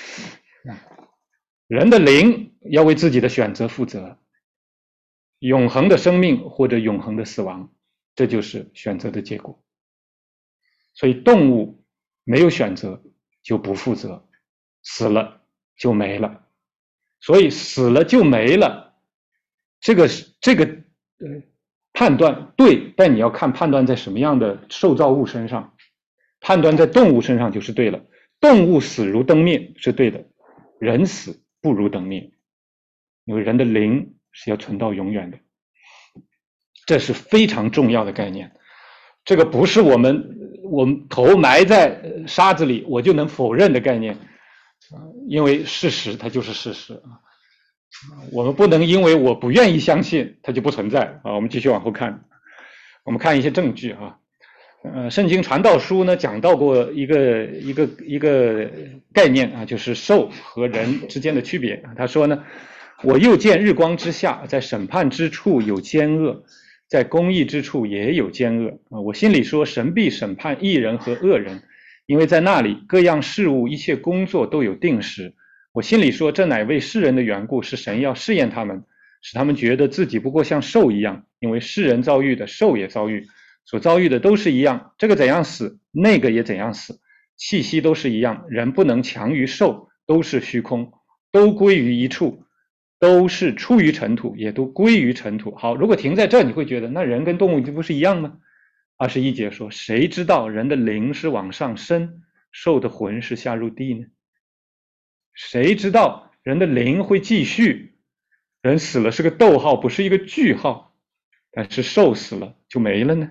人的灵要为自己的选择负责，永恒的生命或者永恒的死亡，这就是选择的结果。所以动物没有选择就不负责，死了就没了。所以死了就没了，这个判断对，但你要看判断在什么样的受造物身上。判断在动物身上就是对了，动物死如灯灭是对的，人死不如灯灭，因为人的灵是要存到永远的，这是非常重要的概念。这个不是我们头埋在沙子里我就能否认的概念，因为事实它就是事实啊。我们不能因为我不愿意相信它就不存在啊。我们继续往后看，我们看一些证据啊。圣经传道书呢讲到过一个概念啊，就是兽和人之间的区别。他说呢，我又见日光之下，在审判之处有奸恶，在公义之处也有奸恶啊。我心里说，神必审判义人和恶人，因为在那里各样事物一切工作都有定时。我心里说，这乃为世人的缘故，是神要试验他们，使他们觉得自己不过像兽一样，因为世人遭遇的，兽也遭遇，所遭遇的都是一样，这个怎样死，那个也怎样死，气息都是一样，人不能强于兽，都是虚空，都归于一处，都是出于尘土，也都归于尘土。好，如果停在这，你会觉得那人跟动物就不是一样吗？21节说，谁知道人的灵是往上升，兽的魂是下入地呢？谁知道人的灵会继续？人死了是个逗号，不是一个句号，但是兽死了就没了呢？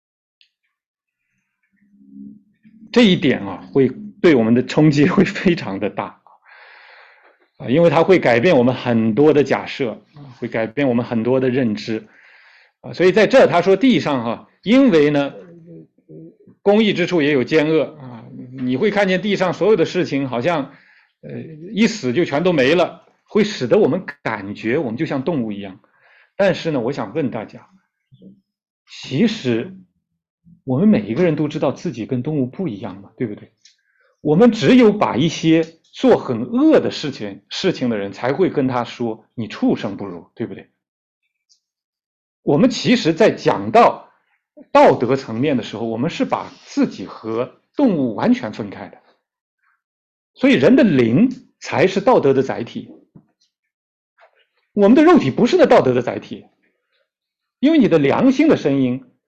这一点啊，会对我们的冲击会非常的大啊，因为它会改变我们很多的假设，会改变我们很多的认知啊。所以在这他说地上哈，因为呢，公义之处也有奸恶啊，你会看见地上所有的事情好像一死就全都没了，会使得我们感觉我们就像动物一样。但是呢，我想问大家，其实我们每一个人都知道自己跟动物不一样嘛，对不对？我们只有把一些做很恶的事情的人才会跟他说你畜生不如，对不对？我们其实在讲到道德层面的时候，我们是把自己和动物完全分开的，所以人的灵才是道德的载体，我们的肉体不是那道德的载体，因为你的良心的声音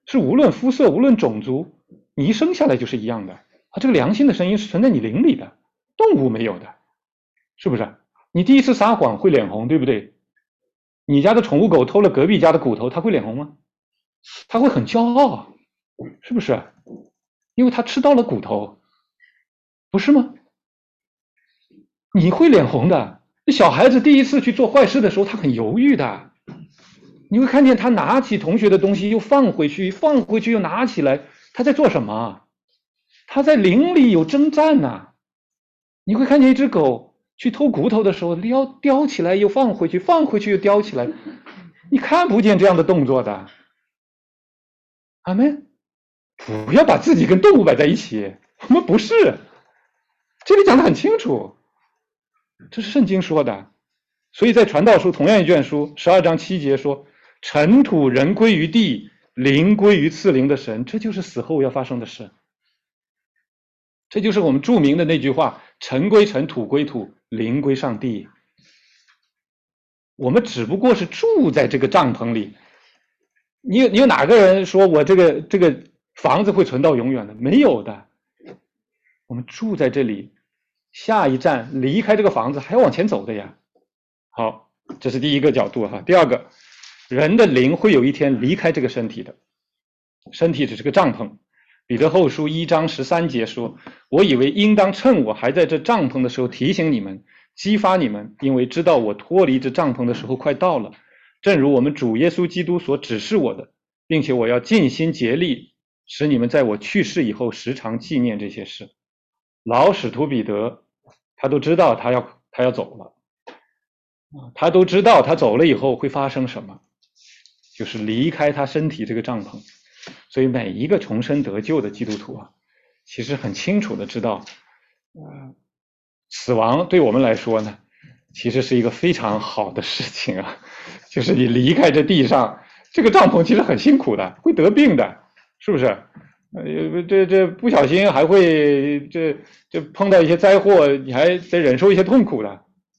是无论肤色无论种族，你一生下来就是一样的啊。这个良心的声音是存在你灵里的，动物没有的，是不是？你第一次撒谎会脸红，对不对？你家的宠物狗偷了隔壁家的骨头，它会脸红吗？它会很骄傲，是不是？因为它吃到了骨头，不是吗？你会脸红的。小孩子第一次去做坏事的时候，他很犹豫的。你会看见他拿起同学的东西又放回去，放回去又拿起来，他在做什么？他在灵里有征战呐。你会看见一只狗去偷骨头的时候，叼起来又放回去，放回去又叼起来，你看不见这样的动作的。阿门。不要把自己跟动物摆在一起，我们不是。这里讲得很清楚，这是圣经说的。所以在传道书同样一卷书12章7节说，尘土人归于地，灵归于赐灵的神，这就是死后要发生的事。这就是我们著名的那句话，尘归尘，土归土，灵归上帝。我们只不过是住在这个帐篷里。你有哪个人说我这个房子会存到永远的？没有的。我们住在这里，下一站离开这个房子还要往前走的呀。好，这是第一个角度哈。第二个，人的灵会有一天离开这个身体的，身体只是个帐篷。彼得后书1章13节说，我以为应当趁我还在这帐篷的时候提醒你们，激发你们，因为知道我脱离这帐篷的时候快到了，正如我们主耶稣基督所指示我的，并且我要尽心竭力使你们在我去世以后时常纪念这些事。老使徒彼得他都知道他要走了，他都知道他走了以后会发生什么，就是离开他身体这个帐篷。所以每一个重生得救的基督徒啊，其实很清楚的知道，死亡对我们来说呢，其实是一个非常好的事情啊。就是你离开这地上，这个帐篷其实很辛苦的，会得病的，是不是？这不小心还会这碰到一些灾祸，你还得忍受一些痛苦的。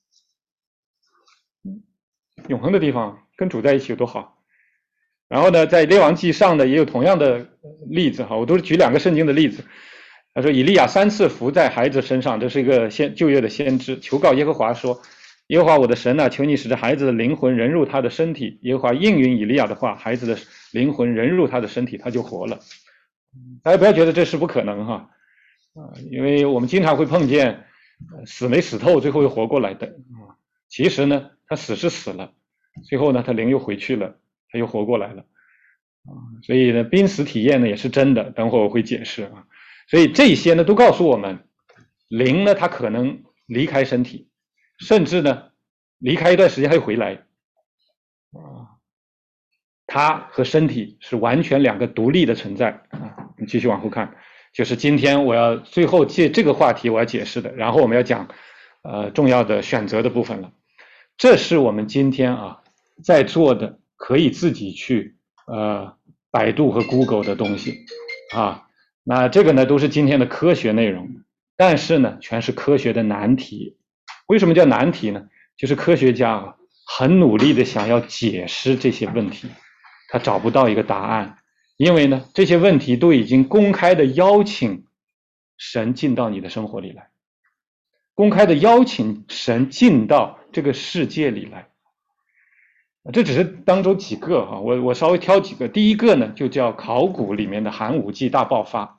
永恒的地方跟主在一起有多好。然后呢，在列王记上呢也有同样的例子哈，我都是举2个圣经的例子。他说以利亚3次伏在孩子身上，这是一个旧约的先知，求告耶和华说，耶和华我的神啊，求你使这孩子的灵魂人入他的身体。耶和华应允以利亚的话，孩子的灵魂人入他的身体，他就活了。大家不要觉得这是不可能哈，因为我们经常会碰见死没死透最后又活过来的啊。其实呢，他死是死了，最后呢他灵又回去了，他又活过来了啊。所以呢，濒死体验呢也是真的，等会儿我会解释啊。所以这些呢都告诉我们，灵呢它可能离开身体，甚至呢离开一段时间还会回来啊。它和身体是完全2个独立的存在啊。我们继续往后看，就是今天我要最后借这个话题我要解释的，然后我们要讲重要的选择的部分了。这是我们今天啊在做的可以自己去百度和 Google 的东西啊。那这个呢都是今天的科学内容，但是呢全是科学的难题。为什么叫难题呢？就是科学家啊很努力的想要解释这些问题，他找不到一个答案，因为呢这些问题都已经公开的邀请神进到你的生活里来，公开的邀请神进到这个世界里来。这只是当中几个啊，我稍微挑几个。第一个呢就叫考古里面的寒武纪大爆发。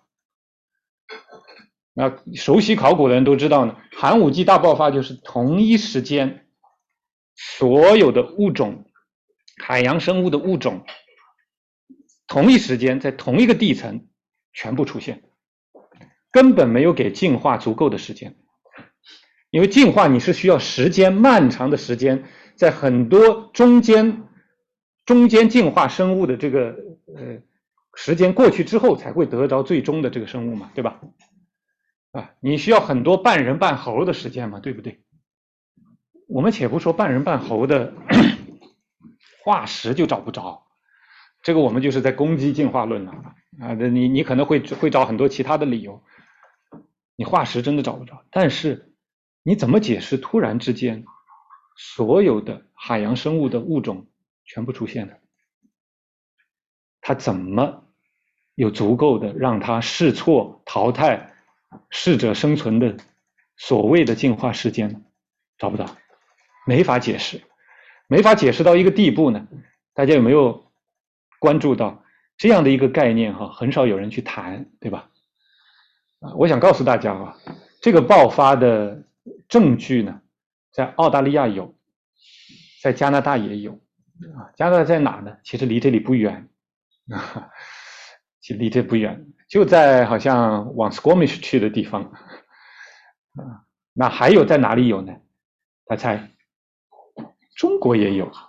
那熟悉考古的人都知道呢，寒武纪大爆发就是同一时间所有的物种，海洋生物的物种同一时间在同一个地层全部出现，根本没有给进化足够的时间。因为进化你是需要时间，漫长的时间，在很多中间进化生物的这个时间过去之后才会得着最终的这个生物嘛，对吧？啊，你需要很多半人半猴的时间嘛，对不对？我们且不说半人半猴的化石就找不着，这个我们就是在攻击进化论了啊！你可能会找很多其他的理由，你化石真的找不着。但是你怎么解释突然之间所有的海洋生物的物种全部出现了？它怎么有足够的让它试错、淘汰、适者生存的所谓的进化时间呢？找不到，没法解释，没法解释到一个地步呢。大家有没有关注到这样的一个概念哈？很少有人去谈，对吧？我想告诉大家啊，这个爆发的证据呢，在澳大利亚有，在加拿大也有啊。加拿大在哪呢？其实离这里不远啊，其实离这不远，就在好像往 Squamish 去的地方啊。那还有在哪里有呢？大家猜，中国也有，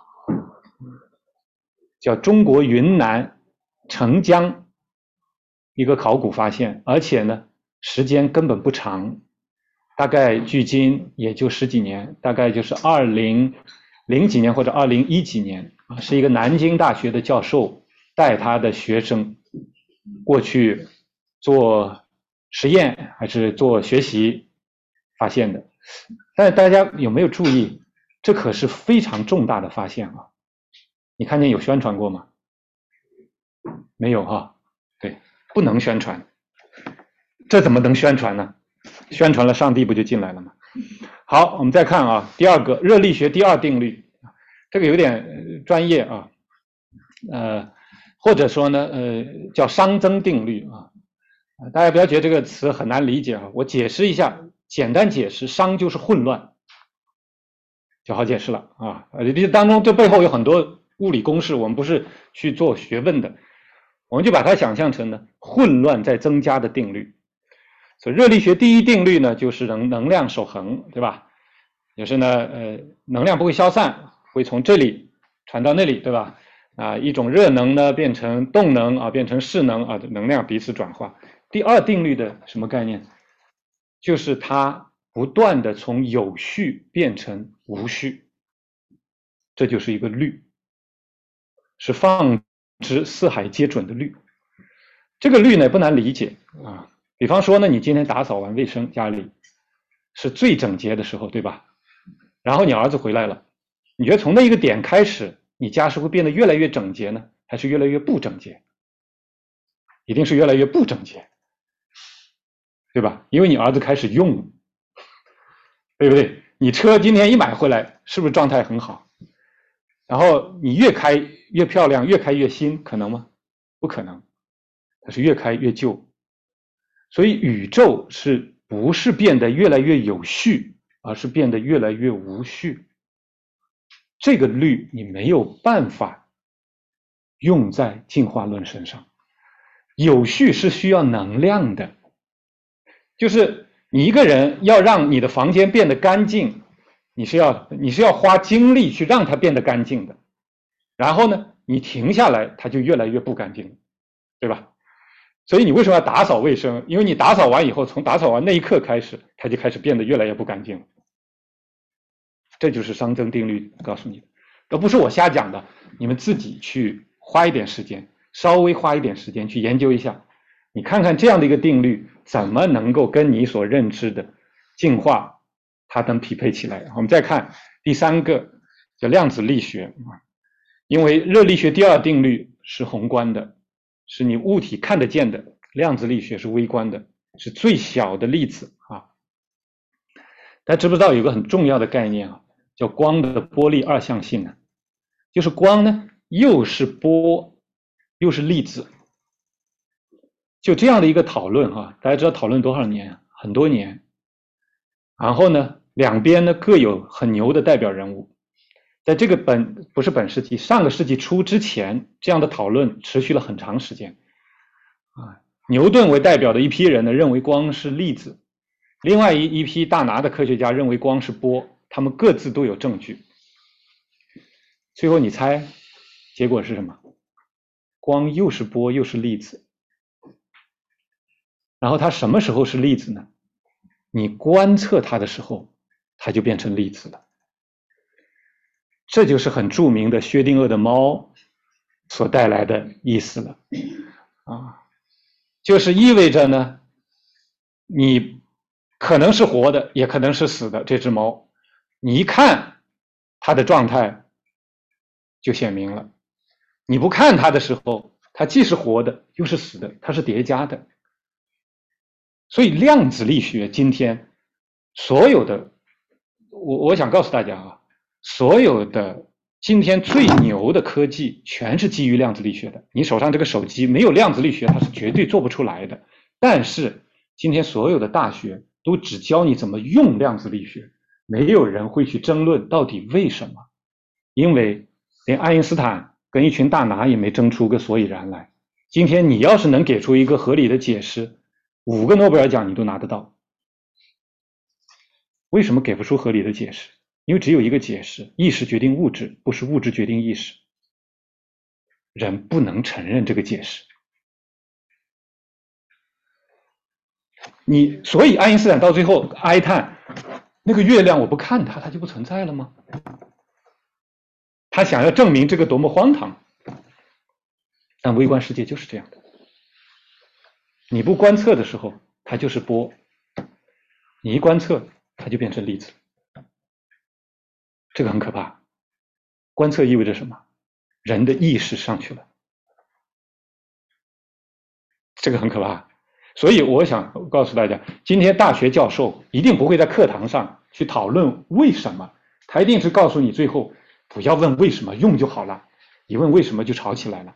叫中国云南澄江一个考古发现，而且呢时间根本不长，大概距今也就10几年，大概就是2000几年或者2010几年啊，是一个南京大学的教授带他的学生过去做实验还是做学习发现的。但是大家有没有注意，这可是非常重大的发现啊！你看见有宣传过吗？没有哈，对，不能宣传。这怎么能宣传呢？宣传了，上帝不就进来了吗？好，我们再看啊，第二个热力学第二定律，这个有点专业啊，或者说呢，叫熵增定律啊。大家不要觉得这个词很难理解啊，我解释一下，简单解释，熵就是混乱，就好解释了啊。这当中这背后有很多物理公式，我们不是去做学问的，我们就把它想象成呢混乱在增加的定律。所以热力学第一定律呢，就是能量守恒，对吧？就是呢，能量不会消散，会从这里传到那里，对吧？啊，一种热能呢变成动能啊，变成势能啊，能量彼此转化。第二定律的什么概念？就是它不断的从有序变成无序，这就是一个律，是放之四海皆准的律。这个律呢不难理解啊。比方说呢，你今天打扫完卫生，家里是最整洁的时候，对吧？然后你儿子回来了，你觉得从那一个点开始，你家是会变得越来越整洁呢，还是越来越不整洁？一定是越来越不整洁，对吧？因为你儿子开始用，对不对？你车今天一买回来，是不是状态很好？然后你越开越漂亮，越开越新，可能吗？不可能，它是越开越旧。所以宇宙是不是变得越来越有序，而是变得越来越无序？这个律你没有办法用在进化论身上。有序是需要能量的，就是你一个人要让你的房间变得干净，你是要花精力去让它变得干净的。然后呢，你停下来，它就越来越不干净，对吧？所以你为什么要打扫卫生？因为你打扫完以后，从打扫完那一刻开始，它就开始变得越来越不干净。这就是熵增定律告诉你的，而不是我瞎讲的。你们自己去花一点时间，稍微花一点时间去研究一下，你看看这样的一个定律怎么能够跟你所认知的进化它能匹配起来。我们再看第三个叫量子力学，因为热力学第二定律是宏观的，是你物体看得见的，量子力学是微观的，是最小的粒子啊。大家知不知道有个很重要的概念啊，叫光的波粒二象性啊？就是光呢又是波又是粒子。就这样的一个讨论啊，大家知道讨论多少年？很多年。然后呢，两边呢各有很牛的代表人物。在这个不是本世纪，上个世纪初之前，这样的讨论持续了很长时间啊。牛顿为代表的一批人呢，认为光是粒子；另外一批大拿的科学家认为光是波，他们各自都有证据。最后你猜结果是什么？光又是波又是粒子。然后它什么时候是粒子呢？你观测它的时候，它就变成粒子了。这就是很著名的薛定谔的猫所带来的意思了啊，就是意味着呢，你可能是活的，也可能是死的。这只猫，你一看它的状态就显明了，你不看它的时候， 它既是活的又是死的，它是叠加的。所以量子力学今天所有的，我想告诉大家啊，所有的今天最牛的科技全是基于量子力学的。你手上这个手机没有量子力学，它是绝对做不出来的。但是今天所有的大学都只教你怎么用量子力学，没有人会去争论到底为什么，因为连爱因斯坦跟一群大拿也没争出个所以然来。今天你要是能给出一个合理的解释，5个诺贝尔奖你都拿得到。为什么给不出合理的解释？因为只有一个解释，意识决定物质，不是物质决定意识。人不能承认这个解释。所以爱因斯坦到最后哀叹，那个月亮我不看它，它就不存在了吗？他想要证明这个多么荒唐。但微观世界就是这样的，你不观测的时候，它就是波；你一观测，它就变成粒子。这个很可怕。观测意味着什么？人的意识上去了，这个很可怕。所以我想告诉大家，今天大学教授一定不会在课堂上去讨论为什么，他一定是告诉你最后不要问为什么，用就好了，一问为什么就吵起来了。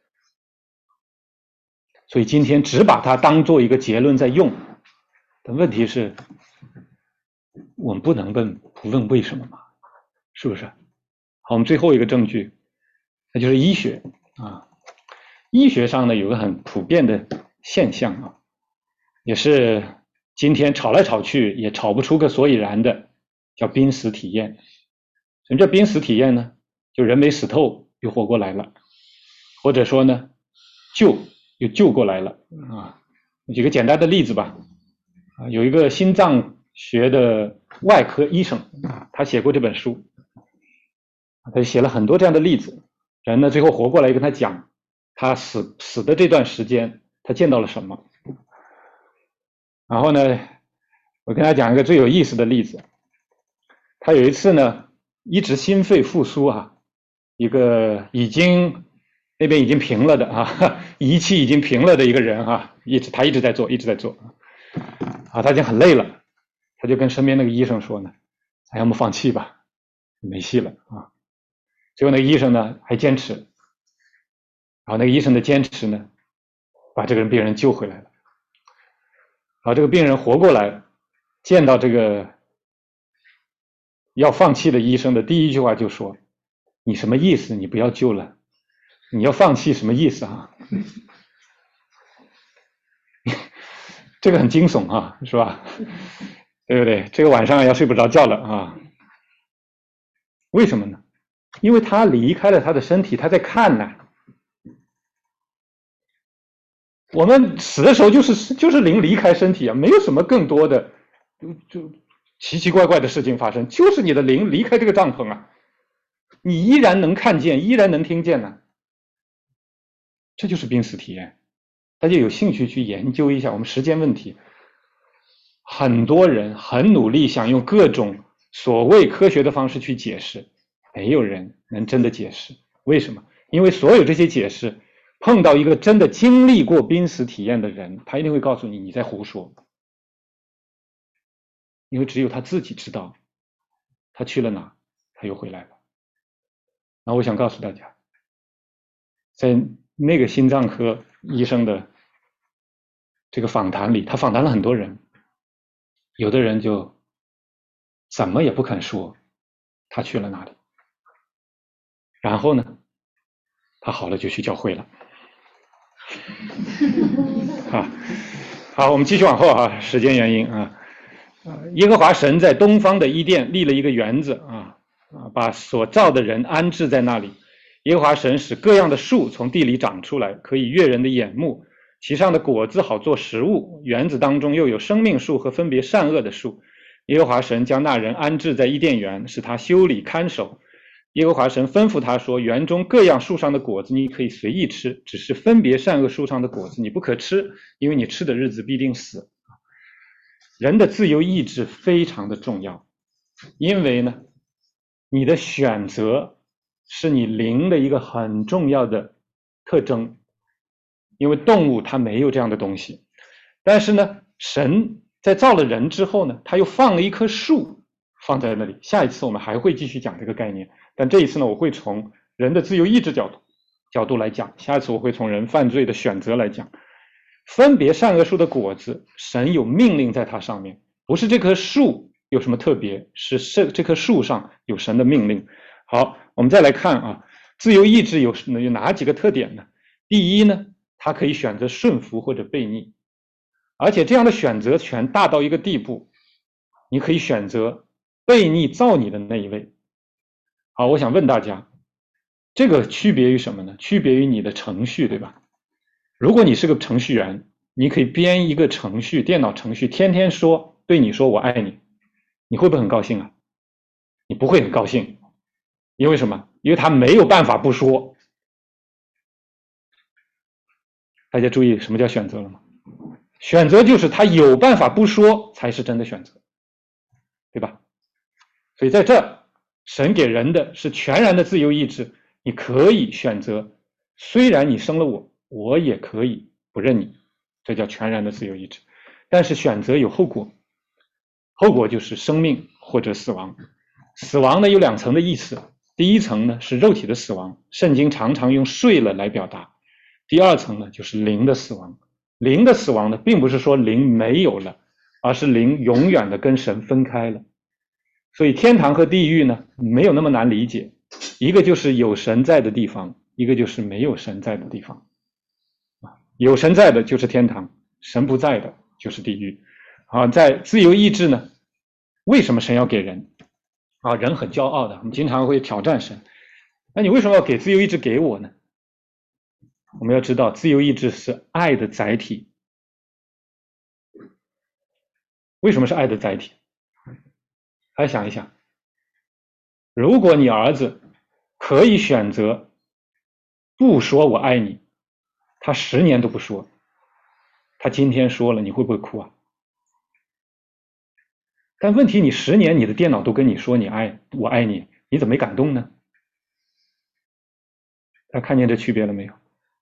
所以今天只把它当做一个结论在用，但问题是我们不能不问为什么嘛，是不是？好，我们最后一个证据，那就是医学啊。医学上呢有个很普遍的现象啊，也是今天吵来吵去也吵不出个所以然的，叫濒死体验。什么叫濒死体验呢？就人没死透又活过来了，或者说呢又救过来了啊。举个简单的例子吧，有一个心脏学的外科医生，他写过这本书，他写了很多这样的例子，人呢最后活过来跟他讲他死的这段时间他见到了什么。然后呢我跟他讲一个最有意思的例子，他有一次呢一直心肺复苏啊，一个那边已经平了的啊，仪器已经平了的一个人啊，他一直在做啊，他已经很累了，他就跟身边那个医生说呢，咱要么放弃吧，没戏了啊。结果那个医生呢还坚持，然后那个医生的坚持呢把这个病人救回来了。然后这个病人活过来，见到这个要放弃的医生的第一句话就说，你什么意思？你不要救了，你要放弃什么意思啊？这个很惊悚啊，是吧？对不对？这个晚上要睡不着觉了啊。为什么呢？因为他离开了他的身体，他在看呢。我们死的时候就是灵离开身体啊，没有什么更多的就奇奇怪怪的事情发生，就是你的灵离开这个帐篷啊，你依然能看见，依然能听见呢。这就是濒死体验。大家有兴趣去研究一下，我们时间问题，很多人很努力想用各种所谓科学的方式去解释，没有人能真的解释。为什么？因为所有这些解释碰到一个真的经历过濒死体验的人，他一定会告诉你你在胡说，因为只有他自己知道他去了哪，他又回来了。那我想告诉大家，在那个心脏科医生的这个访谈里，他访谈了很多人，有的人就怎么也不肯说他去了哪里，然后呢他好了就去教会了。好，我们继续往后啊，时间原因啊。耶和华神在东方的伊甸立了一个园子啊，把所造的人安置在那里。耶和华神使各样的树从地里长出来，可以悦人的眼目，其上的果子好做食物。园子当中又有生命树和分别善恶的树。耶和华神将那人安置在伊甸园，使他修理看守。耶和华神吩咐他说，园中各样树上的果子你可以随意吃，只是分别善恶树上的果子你不可吃，因为你吃的日子必定死。人的自由意志非常的重要，因为呢你的选择是你灵的一个很重要的特征， 因为动物它没有这样的东西。但是呢，神在造了人之后呢，他又放了一棵树放在那里。下一次我们还会继续讲这个概念，但这一次呢，我会从人的自由意志角度来讲，下一次我会从人犯罪的选择来讲。分别善恶树的果子，神有命令在它上面，不是这棵树有什么特别，是这棵树上有神的命令。好，我们再来看啊，自由意志有哪几个特点呢？第一呢，它可以选择顺服或者悖逆，而且这样的选择权大到一个地步，你可以选择悖逆造你的那一位。好，我想问大家，这个区别于什么呢？区别于你的程序，对吧？如果你是个程序员，你可以编一个程序，电脑程序，天天对你说我爱你，你会不会很高兴啊？你不会很高兴，因为什么？因为他没有办法不说。大家注意什么叫选择了吗？选择就是他有办法不说才是真的选择，对吧？所以在这，神给人的是全然的自由意志，你可以选择，虽然你生了我也可以不认你，这叫全然的自由意志。但是选择有后果，后果就是生命或者死亡。死亡呢有两层的意思，第一层呢是肉体的死亡，圣经常常用睡了来表达。第二层呢就是灵的死亡。灵的死亡呢并不是说灵没有了，而是灵永远的跟神分开了。所以天堂和地狱呢没有那么难理解，一个就是有神在的地方，一个就是没有神在的地方。有神在的就是天堂，神不在的就是地狱。在自由意志呢，为什么神要给人？人很骄傲的，我们经常会挑战神，那你为什么要给自由意志给我呢？我们要知道，自由意志是爱的载体。为什么是爱的载体？大家想一想，如果你儿子可以选择不说我爱你，他10年都不说，他今天说了，你会不会哭啊？但问题你10年你的电脑都跟你说我爱你，你怎么没感动呢？大家看见这区别了没有？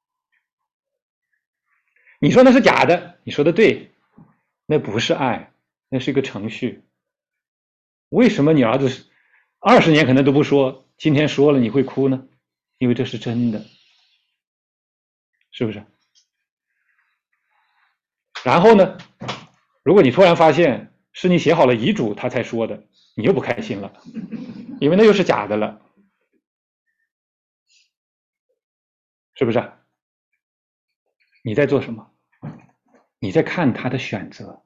你说那是假的，你说的对，那不是爱，那是一个程序。为什么你儿子20年可能都不说，今天说了你会哭呢？因为这是真的，是不是？然后呢，如果你突然发现是你写好了遗嘱他才说的，你又不开心了，因为那又是假的了，是不是？你在做什么？你在看他的选择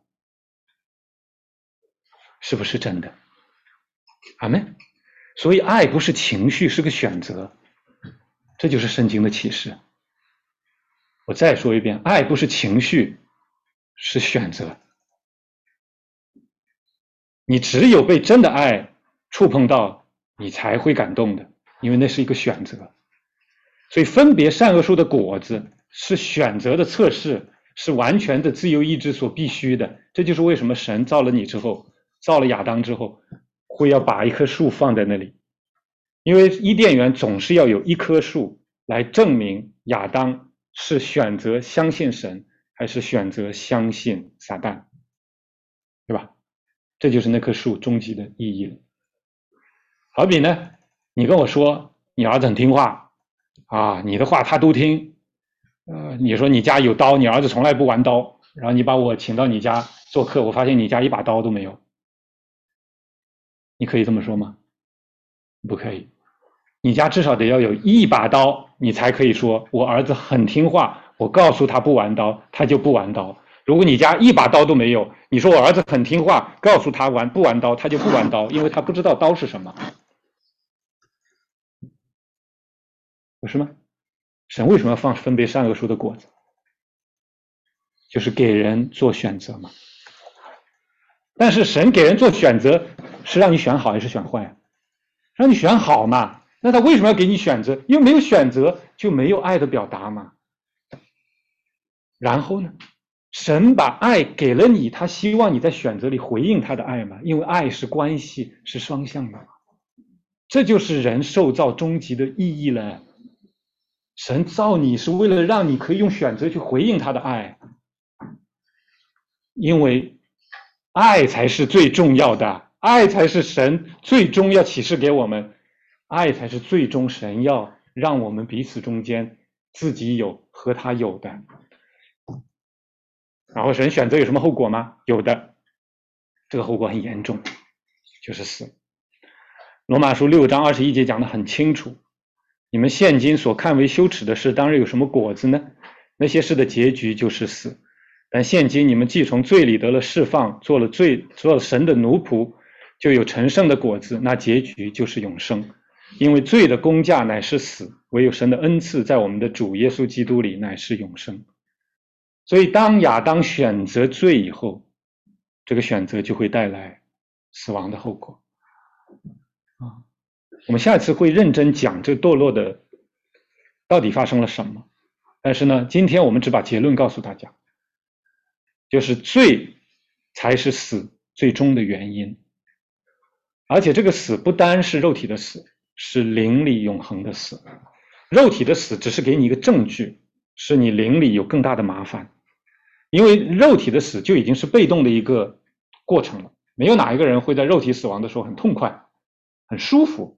是不是真的？阿们。所以爱不是情绪，是个选择，这就是圣经的启示。我再说一遍，爱不是情绪，是选择。你只有被真的爱触碰到，你才会感动的，因为那是一个选择。所以分别善恶树的果子是选择的测试，是完全的自由意志所必须的。这就是为什么神造了你之后，造了亚当之后，会要把一棵树放在那里，因为伊甸园总是要有一棵树来证明亚当是选择相信神还是选择相信撒旦，对吧？这就是那棵树终极的意义了。好比呢，你跟我说你儿子很听话你的话他都听，你说你家有刀，你儿子从来不玩刀，然后你把我请到你家做客，我发现你家一把刀都没有，你可以这么说吗？不可以。你家至少得要有一把刀，你才可以说我儿子很听话，我告诉他不玩刀，他就不玩刀。如果你家一把刀都没有，你说我儿子很听话，告诉他不玩刀，他就不玩刀，因为他不知道刀是什么，不是吗？神为什么要放分别善恶树的果子？就是给人做选择嘛。但是神给人做选择是让你选好还是选坏？让你选好嘛。那他为什么要给你选择？因为没有选择就没有爱的表达嘛。然后呢，神把爱给了你，他希望你在选择里回应他的爱嘛，因为爱是关系，是双向的嘛。这就是人受造终极的意义了。 神造你是为了让你可以用选择去回应他的爱，因为爱才是最重要的，爱才是神最终要启示给我们，爱才是最终神要让我们彼此中间自己有和他有的。然后神选择有什么后果吗？有的，这个后果很严重，就是死。罗马书6章21节讲得很清楚，你们现今所看为羞耻的事，当日有什么果子呢？那些事的结局就是死。但现今你们既从罪里得了释放，做了神的奴仆，就有成圣的果子，那结局就是永生。因为罪的工价乃是死，唯有神的恩赐在我们的主耶稣基督里乃是永生。所以当亚当选择罪以后，这个选择就会带来死亡的后果。我们下一次会认真讲这堕落的到底发生了什么，但是呢，今天我们只把结论告诉大家，就是罪才是死最终的原因，而且这个死不单是肉体的死，是灵里永恒的死。肉体的死只是给你一个证据，是你灵里有更大的麻烦，因为肉体的死就已经是被动的一个过程了，没有哪一个人会在肉体死亡的时候很痛快很舒服。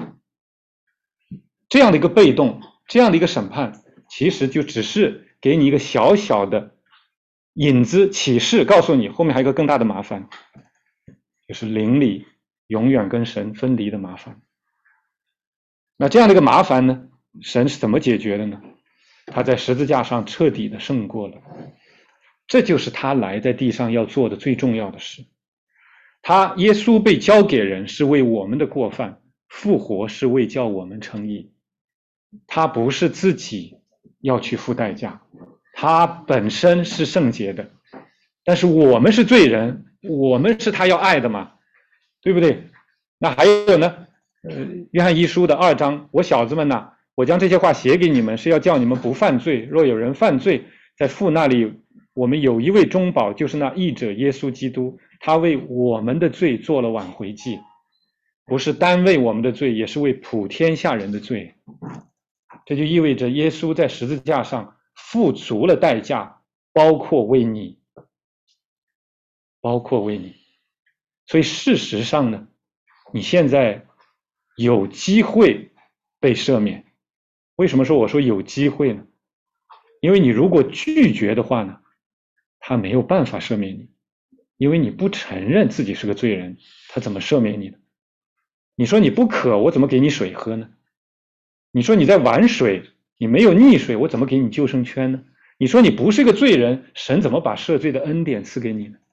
这样的一个被动，这样的一个审判，其实就只是给你一个小小的引子启示，告诉你后面还有一个更大的麻烦，就是灵里永远跟神分离的麻烦。那这样的一个麻烦呢，神是怎么解决的呢？他在十字架上彻底的胜过了，这就是他来在地上要做的最重要的事。耶稣被交给人是为我们的过犯，复活是为叫我们称义。他不是自己要去付代价，他本身是圣洁的，但是我们是罪人，我们是他要爱的嘛，对不对？那还有呢，约翰一书的2章，我小子们呐，我将这些话写给你们，是要叫你们不犯罪。若有人犯罪，在父那里我们有一位中保，就是那义者耶稣基督，他为我们的罪做了挽回祭，不是单为我们的罪，也是为普天下人的罪。这就意味着耶稣在十字架上付足了代价，包括为你。所以事实上呢，你现在有机会被赦免。为什么说我说有机会呢？因为你如果拒绝的话呢，他没有办法赦免你，因为你不承认自己是个罪人，他怎么赦免你呢？你说你不渴，我怎么给你水喝呢？你说你在玩水，你没有溺水，我怎么给你救生圈呢？你说你不是个罪人，神怎么把赦罪的恩典赐给你呢？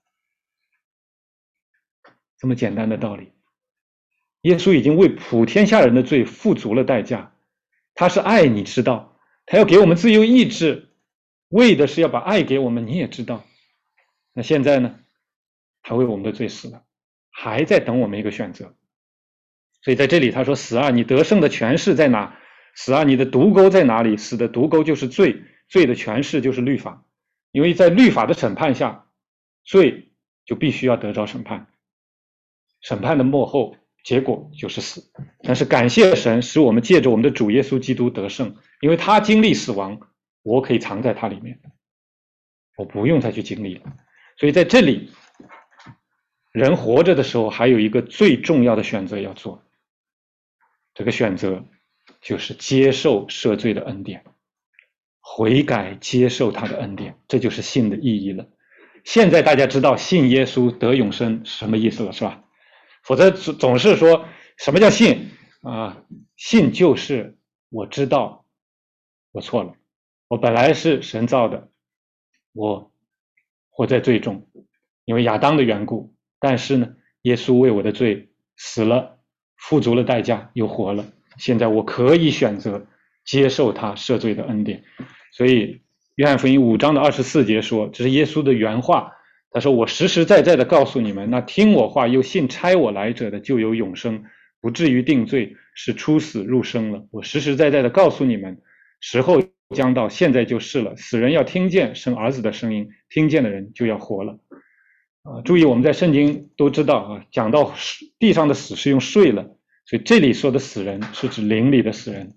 这么简单的道理，耶稣已经为普天下人的罪付足了代价，他是爱，你知道，他要给我们自由意志，为的是要把爱给我们，你也知道。那现在呢，他为我们的罪死了，还在等我们一个选择。所以在这里他说，死啊，你得胜的权势在哪？死啊，你的毒钩在哪里？死的毒钩就是罪，罪的权势就是律法。因为在律法的审判下，罪就必须要得着审判，审判的末后结果就是死。但是感谢神，使我们借着我们的主耶稣基督得胜，因为他经历死亡，我可以藏在他里面，我不用再去经历了。所以在这里，人活着的时候还有一个最重要的选择要做，这个选择就是接受赦罪的恩典，悔改接受他的恩典，这就是信的意义了。现在大家知道信耶稣得永生什么意思了，是吧？否则总是说什么叫信啊？信就是我知道我错了，我本来是神造的，我活在罪中，因为亚当的缘故，但是呢，耶稣为我的罪死了，付足了代价，又活了。现在我可以选择接受他赦罪的恩典。所以约翰福音5章的24节说，这是耶稣的原话，他说，我实实在在的告诉你们，那听我话又信差我来者的就有永生，不至于定罪，是出死入生了。我实实在在的告诉你们，时候将到，现在就是了。死人要听见生儿子的声音，听见的人就要活了。注意我们在圣经都知道啊，讲到地上的死是用睡了，所以这里说的死人是指灵里的死人，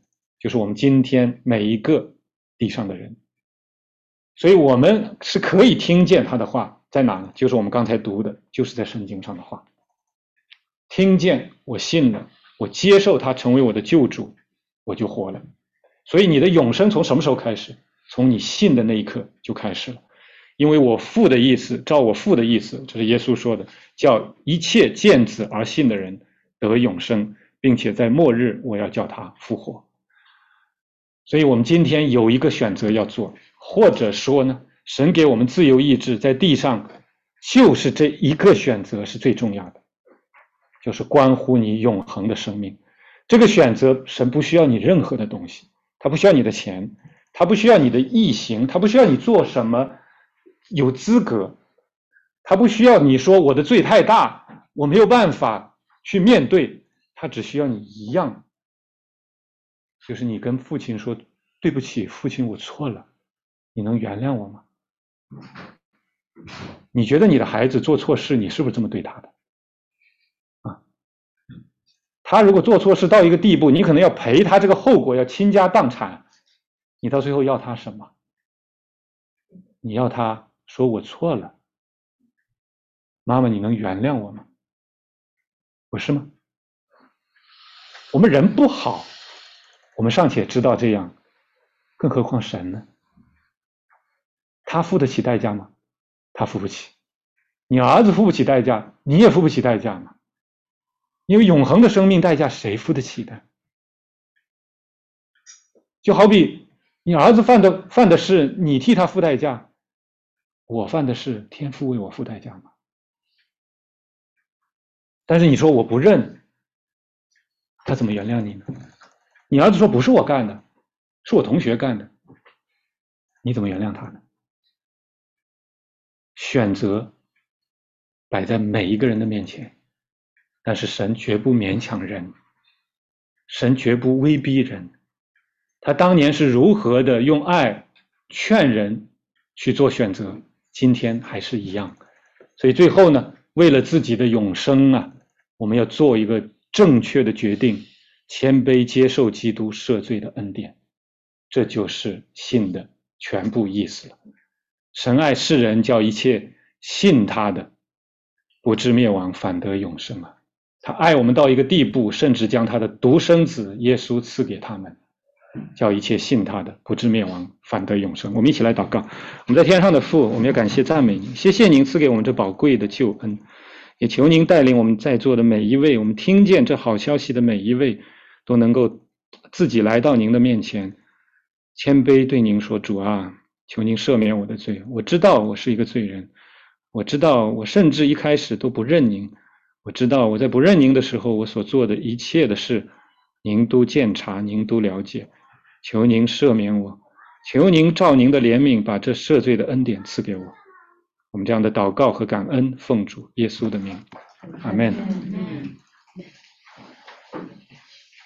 就是我们今天每一个地上的人。所以我们是可以听见他的话，在哪呢？就是我们刚才读的，就是在圣经上的话。听见，我信了，我接受他成为我的救主，我就活了。所以你的永生从什么时候开始？从你信的那一刻就开始了。因为我父的意思，照我父的意思，这是耶稣说的，叫一切见子而信的人得永生，并且在末日我要叫他复活。所以我们今天有一个选择要做，或者说呢，神给我们自由意志，在地上就是这一个选择是最重要的，就是关乎你永恒的生命。这个选择，神不需要你任何的东西，他不需要你的钱，他不需要你的义行，他不需要你做什么有资格，他不需要你说我的罪太大，我没有办法去面对，他只需要你一样，就是你跟父亲说，对不起，父亲，我错了，你能原谅我吗？你觉得你的孩子做错事，你是不是这么对他的？他如果做错事到一个地步，你可能要赔他这个后果，要倾家荡产，你到最后要他什么？你要他说我错了，妈妈，你能原谅我吗？不是吗？我们人不好，我们尚且知道这样，更何况神呢？他付得起代价吗？他付不起。你儿子付不起代价，你也付不起代价嘛。因为永恒的生命代价谁付得起的？就好比你儿子犯的事，你替他付代价，我犯的事，天父为我付代价嘛。但是你说我不认，他怎么原谅你呢？你儿子说不是我干的，是我同学干的，你怎么原谅他呢？选择摆在每一个人的面前，但是神绝不勉强人，神绝不威逼人。他当年是如何的用爱劝人去做选择，今天还是一样。所以最后呢，为了自己的永生啊，我们要做一个正确的决定，谦卑接受基督赦罪的恩典，这就是信的全部意思了。神爱世人，叫一切信他的不至灭亡，反得永生啊！他爱我们到一个地步，甚至将他的独生子耶稣赐给他们，叫一切信他的不至灭亡，反得永生。我们一起来祷告。我们在天上的父，我们要感谢赞美您，谢谢您赐给我们这宝贵的救恩，也求您带领我们在座的每一位，我们听见这好消息的每一位，都能够自己来到您的面前，谦卑对您说，主啊，求您赦免我的罪。我知道我是一个罪人，我知道我甚至一开始都不认您，我知道我在不认您的时候，我所做的一切的事，您都鉴察，您都了解。求您赦免我，求您照您的怜悯把这赦罪的恩典赐给我。我们这样的祷告和感恩，奉主耶稣的名，阿们。